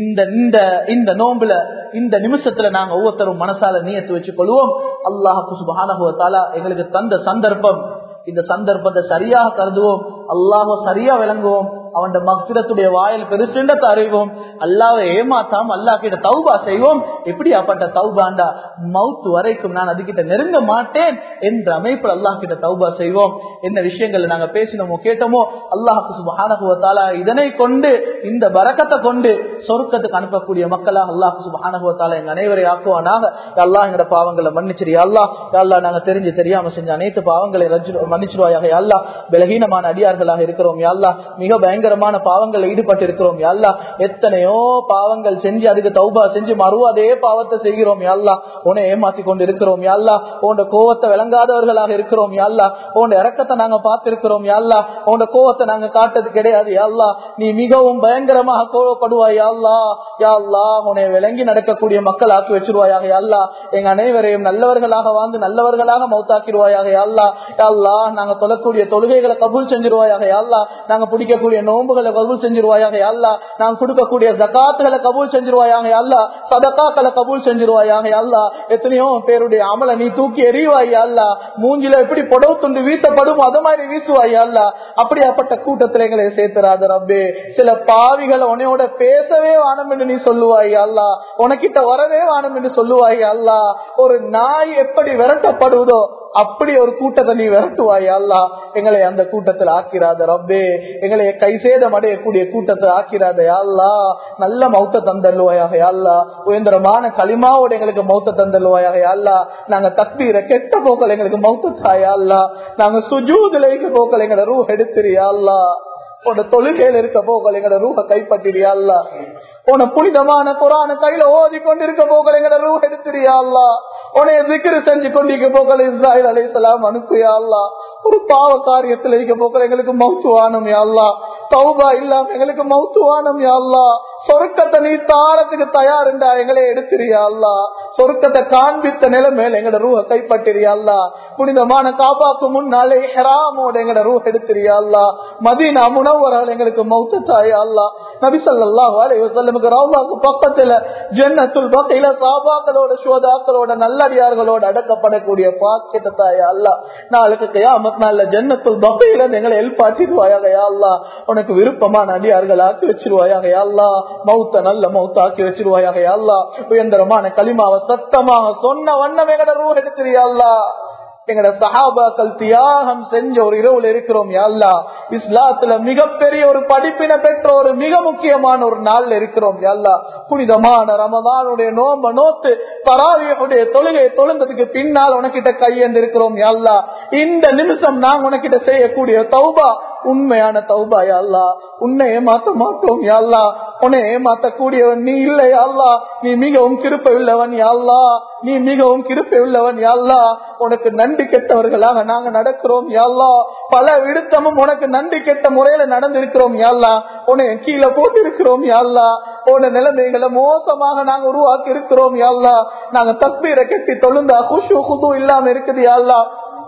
இந்த நோன்புல இந்த நிமிஷத்துல நாங்க ஒவ்வொருத்தரும் மனசால நியத்து வச்சு கொள்வோம். அல்லாஹ் சுப்ஹானஹு வ தஆலா எங்களுக்கு தந்த சந்தர்ப்பம், இந்த சந்தர்ப்பத்தை சரியாக கருதுவோம், அல்லாஹ் சரியா விளங்குவோம், அவன் மக்ஃபிரத்துடைய வாயில் பெருசுண்டத்தை அறிவோம், அல்லாஹ்வை ஏமாத்தாம அல்லாஹ் கிட்ட தௌபா செய்வோம். எப்படியாப்பட்ட தௌபாண்டா, மவுத் வரைக்கும் நான் அதுகிட்ட நெருங்க மாட்டேன் என்ற அமைப்பில் அல்லாஹ் கிட்ட தௌபா செய்வோம். என்ன விஷயங்களை நாங்க பேசினோமோ கேட்டோமோ அல்லாஹ் சுப்ஹானஹு வ தஆலா இதனை கொண்டு, இந்த பரக்கத்தை கொண்டு சொர்க்கத்துக்கு அனுப்பக்கூடிய மக்களாக அல்லாஹ் சுப்ஹானஹு வ தஆலா எங்க அனைவரை ஆக்குவானாக. அல்லாஹ் எங்கட பாவங்களை மன்னிச்சிரு அல்லாஹ். அல்லாஹ் நாங்க தெரிஞ்சு தெரியாம செஞ்ச அனைத்து பாவங்களை மன்னிச்சிருவாயாக அல்லாஹ். பலகீனமான அடியார்களாக இருக்கிறோம் அல்லாஹ், மிக பயங்கரமான பாவங்கள் ஈடுபட்டு இருக்கிறோம் அல்லாஹ். எத்தனையோ பாவங்கள் செஞ்சு அதுக்கு தௌபா செஞ்சு மறுவ அதே பாவத்தை செய்கிறோம் அல்லாஹ். உன்னை ஏமாத்தி கொண்டு இருக்கிறோம் அல்லாஹ். உன்னோட கோவத்தை விளங்காதவர்களாக இருக்கிறோம் அல்லாஹ். உன்னோட இரக்கத்தை நாங்க பார்த்திருக்கிறோம் அல்லாஹ். உன்னோட கோவத்தை நாங்க காட்டது கிடையாது அல்லாஹ். நீ மிகவும் பயங்கரமாக கோவப்படுவாய் அல்லாஹ். யா அல்லாஹ், உன்னை விளங்கி நடக்கக்கூடிய மக்கள் ஆக்கி வச்சிருவாயாக அல்லாஹ். எங்க அனைவரையும் நல்லவர்களாக வாழ்ந்து நல்லவர்களாக மௌத்தாக்கிடுவாயாக அல்லாஹ். யா அல்லாஹ், நாங்க தொழக்கூடிய தொழுகைகளை கபூல் செஞ்சிருவாயாக அல்லாஹ். நாங்க பிடிக்கக்கூடிய நோன்புகளை கபூல் செஞ்சிருவாயாக அல்லாஹ். நாங்க கொடுக்கக்கூடிய ஜகாத்துகளை கபூல் செஞ்சிருவாயாக அல்லாஹ். சதகாக்களை கபூல் செஞ்சிருவாயாக அல்லாஹ். எத்தனையோ பேருடைய அமலை நீ தூக்கி எறிவாய் அல்லாஹ். மூஞ்சில எப்படி புடவு துண்டு வீசப்படும் அது மாதிரி வீசுவாய் அல்லாஹ். அப்படியாப்பட்ட கூட்டத்தில் எங்களை சேர்த்துறாத ரப்பே. சில பாவிகளை உன்னையோட பேசவே வானம் என்று நீ சொல்லுவாய் அல்லாஹ். உனக்கிட்ட வரவே வானம் என்று சொல்லுவாய் அல்லாஹ். ஒரு நாய் எப்படி விரட்டப்படுவதோ அப்படி ஒரு கூட்டத்தை நீ விரட்டுவாய் அல்லாஹ். எங்களை அந்த கூட்டத்தில் ஆக்கிறாத ரப்பே. எங்களை கை சேதம் அடையக்கூடிய கூட்டத்தை ஆக்கிறாத அல்லாஹ். நல்ல மௌத்த தந்தல்லுவாயாக அல்லாஹ். உயர்ந்தரமான களிமாவோட எங்களுக்கு மௌத்த தந்தல்லுவாயாக அல்லாஹ். நாங்க தக்பீர கெட்ட போக்கள் எங்களுக்கு மௌத்த தாயா அல்லாஹ். நாங்க சுஜூதுல இருக்க போக்கள் எங்களோட ரூஹ் எடுத்துறியா அல்லாஹ். உன்னோட தொழுகையில இருக்க போக்கள் எங்களோட ரூஹ கைப்பற்றியா அல்லாஹ். உன புனிதமான குர்ஆனை கையில ஓதி கொண்டிருக்க போக்கள் எங்களோட ரூஹ் எடுத்துறியா அல்லாஹ். உன்னை திக்ர் செஞ்சு கொண்டிருக்க போக்கள் இஸ்ராயில் அலைஹிஸ்ஸலாம் அனுப்பியா அல்லாஹ். ஒரு பாவ காரியத்தில் இருக்க போக்கள் எங்களுக்கு மௌத்துவானம் யா அல்லாஹ். தௌபா இல்லாம எங்களுக்கு மௌத்துவானம் யா அல்லாஹ். சொர்க்கத்தை நீ தாரத்துக்கு தயாருண்டா எங்களை எடுத்துறியா அல்லாஹ். சொர்க்கத்தை காண்பித்த நிலைமையில எங்களோட ரூஹ கைப்பற்றியா அல்லாஹ். புனிதமான காபாக்கு முன்னாலே இஹ்ராமோட எங்களோட ரூஹ் எடுத்துறியா அல்லாஹ். மதீனா முனவ்வரால எங்களுக்கு மௌத்த தாயா அல்லாஹ். நபி ஸல்லல்லாஹு அலைஹி வஸல்லம் ரவுலாக்கு பக்கத்துல ஜன்னத்துல் பகீல சஹாபாக்களோட சுஹதாக்களோட நல்லடியார்களோட அடக்கப்படக்கூடிய பாக்கியத்தை தாயா அல்லாஹ். நாளைக்கு கியாமத் நாள்ல ஜன்னத்துல் பகீல எங்களை எழுப்பாட்டிடுவாயாக யா அல்லாஹ். உனக்கு விருப்பமான அடியார்கள் ஆக்கி வச்சிருவாயாக யா அல்லாஹ். மௌத்த நல்ல மௌத்த ஆக்கி வச்சிருவாயாக யா அல்லாஹ். உயர்ந்தரமான கலிமாவை சத்தமாக சொன்ன வண்ணம் எங்கட ரூஹ் எடுத்துறியா அல்லாஹ். எங்கட சஹாபாக்கள் தியாகம் செஞ்ச ஒரு இரவுல இருக்கிறோம் யா அல்லாஹ். இஸ்லாத்துல மிகப்பெரிய ஒரு படிப்பினை பெற்ற ஒரு மிக முக்கியமான ஒரு நாள்ல இருக்கிறோம் யா அல்லாஹ். புனிதமான ரமதானுடைய நோம்ப நோத்து தராவியுடைய தொழுகை தொழுந்ததுக்கு பின்னால் உனக்கிட்ட கையேந்து இருக்கிறோம் யா அல்லாஹ். இந்த நிமிஷம் நாங்க உனக்கிட்ட செய்யக்கூடிய தௌபா உண்மையான தௌபா யா அல்லாஹ். உன்னை ஏமாத்த மாட்டோம் யா அல்லாஹ். உன்னை ஏமாத்தக்கூடியவன் நீ இல்லை யா அல்லாஹ். நீ மிகவும் கிருபை உள்ளவன் யா அல்லாஹ். நீ மிகவும் கிருபை உள்ளவன் யா அல்லாஹ். உனக்கு நன்றி கெட்டவர்களாக நாங்க நடக்கிறோம் யா அல்லாஹ். பல விடுத்தமும் உனக்கு நன்றி கெட்ட முறையில நடந்திருக்கிறோம் யா அல்லாஹ். உன்னை கீழே போட்டு இருக்கிறோம் யா அல்லாஹ். உன்னை நிலைமைகளை மோசமாக நாங்க உருவாக்கி இருக்கிறோம் யா அல்லாஹ். நாங்க தக்பீரை கட்டி தொழுந்தா குஷு குது இல்லாம இருக்குது யா அல்லாஹ்.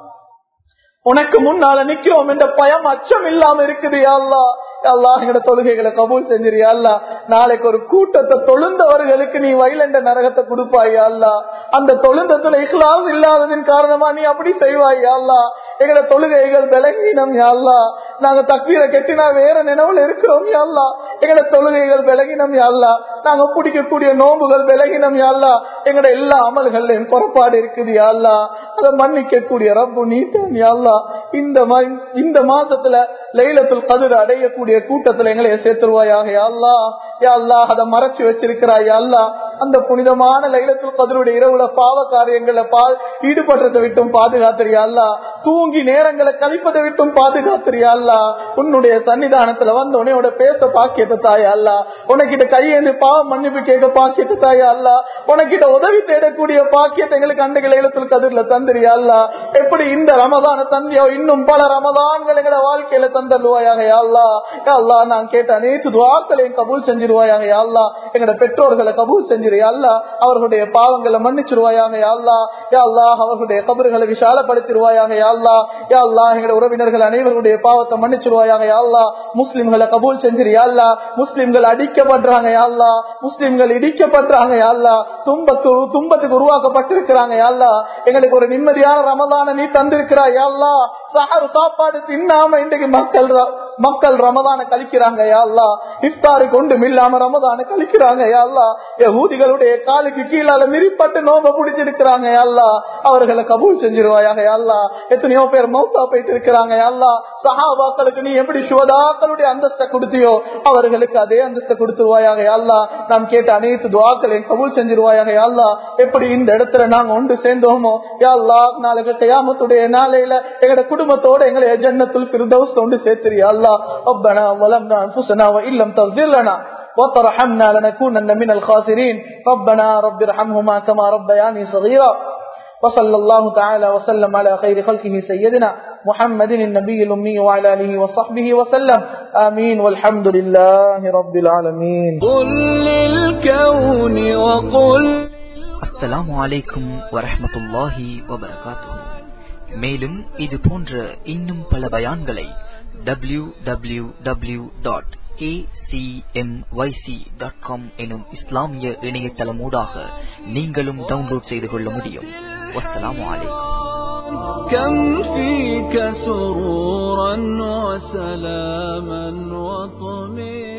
உனக்கு முன்னால நிக்கிறோம் என்ற பயம் அச்சம் இல்லாம இருக்குது யா அல்லாஹ். அல்லாஹ் எங்கட தொழுகைகளை கபூல் செஞ்சிரியா அல்லாஹ். நாளைக்கு ஒரு கூட்டத்தை தொழுந்தவர்களுக்கு நீ வயலண்ட நரகத்தை கொடுப்பாயா அல்லாஹ். அந்த தொழுந்தத்துல இஹ்லாஸ் இல்லாததின் காரணமா நீ அப்படி செய்வாயா அல்லாஹ். எங்கட தொழுகைகள் பலகீனம் யா அல்லாஹ். நாங்க தக்பீரை கட்டினா வேற நினைவுல இருக்கிறோம் யா அல்லாஹ். எங்கட தொழுகைகள் விலகினம் யா அல்லாஹ். நாங்க பிடிக்கக்கூடிய நோம்புகள் விலகினம் யா அல்லாஹ். எங்கட எல்லா அமல்கள்லயும் புறப்பாடு இருக்குது யா அல்லாஹ். அதை மன்னிக்க கூடிய ரப்பு நீதான் யா அல்லாஹ். இந்த மாசத்துல லைலத்துல் கத்ர் அடையக்கூடிய கூட்டத்துல எங்களை சேர்த்துருவாயாக யா அல்லாஹ். யா அல்லாஹ், அதை மறைச்சு வச்சிருக்கிறாய் யா அல்லாஹ். அந்த புனிதமான லைலத்துல் கத்ருடைய இரவுல பாவ காரியங்களை ஈடுபடுறதை விட்டும் பாதுகாத்திரியா அல்லாஹ். தூங்கி நேரங்களை கழிப்பதை விட்டும் பாதுகாத்திரியா அல்லாஹ். உன்னுடைய சன்னிதானத்துல வந்து உன்னையோட பேச பாக்கியத்தை தாயா அல்லாஹ். உனக்கிட்ட கையேந்து பாவம் மன்னிப்பு கேட்க பாக்கியத்தை தாயா அல்லாஹ். உனக்கிட்ட உதவி தேடக்கூடிய பாக்கியத்தை எங்களுக்கு அன்றைக்கு லைலத்துல் கத்ர்ல தந்திரியா அல்லாஹ். எப்படி இந்த ரமதான தந்தியோ இன்னும் பல ரமதான்கள் எங்களோட வாழ்க்கையில தந்தருவாயாக யா அல்லாஹ். யா அல்லாஹ், நான் கேட்ட அனைத்து துஆக்களையும் கபூல் செஞ்சிருவாயாக யா அல்லாஹ். எங்களோட பெற்றோர்களை கபூல் செஞ்சிரு யா அல்லாஹ். அவர்களுடைய பாவங்களை மன்னிச்சிருவாயாக யா அல்லாஹ். யா அல்லாஹ், அவர்களுடைய கபர்களை விசாலப்படுத்திடுவாயாக யா அல்லாஹ். யா அல்லாஹ், எங்களுடைய உறவினர்கள் அனைவருடைய பாவத்தை மன்னிச்சிருவாயாக யா அல்லாஹ். முஸ்லிம்களை கபூல் செஞ்சிரு யா அல்லாஹ். முஸ்லிம்கள் அடிக்கப்படுறாங்க யா அல்லாஹ். முஸ்லிம்கள் இடிக்கப்படுறாங்க யா அல்லாஹ். துன்பத்துக்கு உருவாக்கப்பட்டிருக்கிறாங்க யா அல்லாஹ். எங்களுக்கு ஒரு நிம்மதியான ரமதான நீ தந்திருக்கிறாய் யா அல்லாஹ். சஹர் சாப்பாடு தின்னாம இன்றைக்கு மக்கள் ரமதான கழிக்கிறாங்க யா அல்லாஹ். இஃப்தாரு கொண்டு இல்லாம ரமதான கழிக்கிறாங்க யா அல்லாஹ். யஹூதிகளுடைய காலுக்கு கீழால மிரிப்பட்டு நோம்ப பிடிச்சிருக்கிறாங்க யா அல்லாஹ். அவர்களை கபூல் செஞ்சிருவாயாக யா அல்லாஹ். எத்தனையோ பேர் மௌத்தா போயிட்டு இருக்கிறாங்க யா அல்லாஹ். சஹாபாக்களுக்கு நீ எப்படி சுஹதாக்களுடைய அந்தஸ்தை கொடுத்தியோ அவர்களுக்கு அதே அந்தஸ்தை கொடுத்துருவாயாக யா அல்லாஹ். நாம் கேட்ட அனைத்து துஆக்களையும் கபூல் செஞ்சிருவாயாக யா அல்லாஹ். எப்படி இந்த இடத்துல நாங்க ஒன்று சேர்ந்தோமோ யா அல்லாஹ், நாளைக்கு கியாமத்துடைய நாளையில எங்களோட குடும்பத்தோட எங்களை ஜன்னத்துல் ஃபிர்தௌஸ் கொண்டு சேர்த்திரியா அல்லாஹ். ரப்பனா வலம்னா அன்ஃபுஸனா வ இல்லம் தக்ஃபிர் லனா وترحمنا لنكونن من الخاسرين. ربنا رب ارحمهما كما ربياني صغيرا. وصلى الله تعالى وسلم على خير خلقه سيدنا محمد النبي الأمي وعلى آله وصحبه وسلم. آمين والحمد لله رب العالمين. قل للكون وقل. السلام عليكم ورحمة الله وبركاته. மேலும் இது போன்ற இன்னும் பல பயான்களை www.acmyc.com எனும் இஸ்லாமிய இணையதளமூடாக நீங்களும் டவுன்லோட் செய்து கொள்ள முடியும். வஸ்ஸலாமு அலைக்கும். كم فيك سرورا وسلاما وطمئنا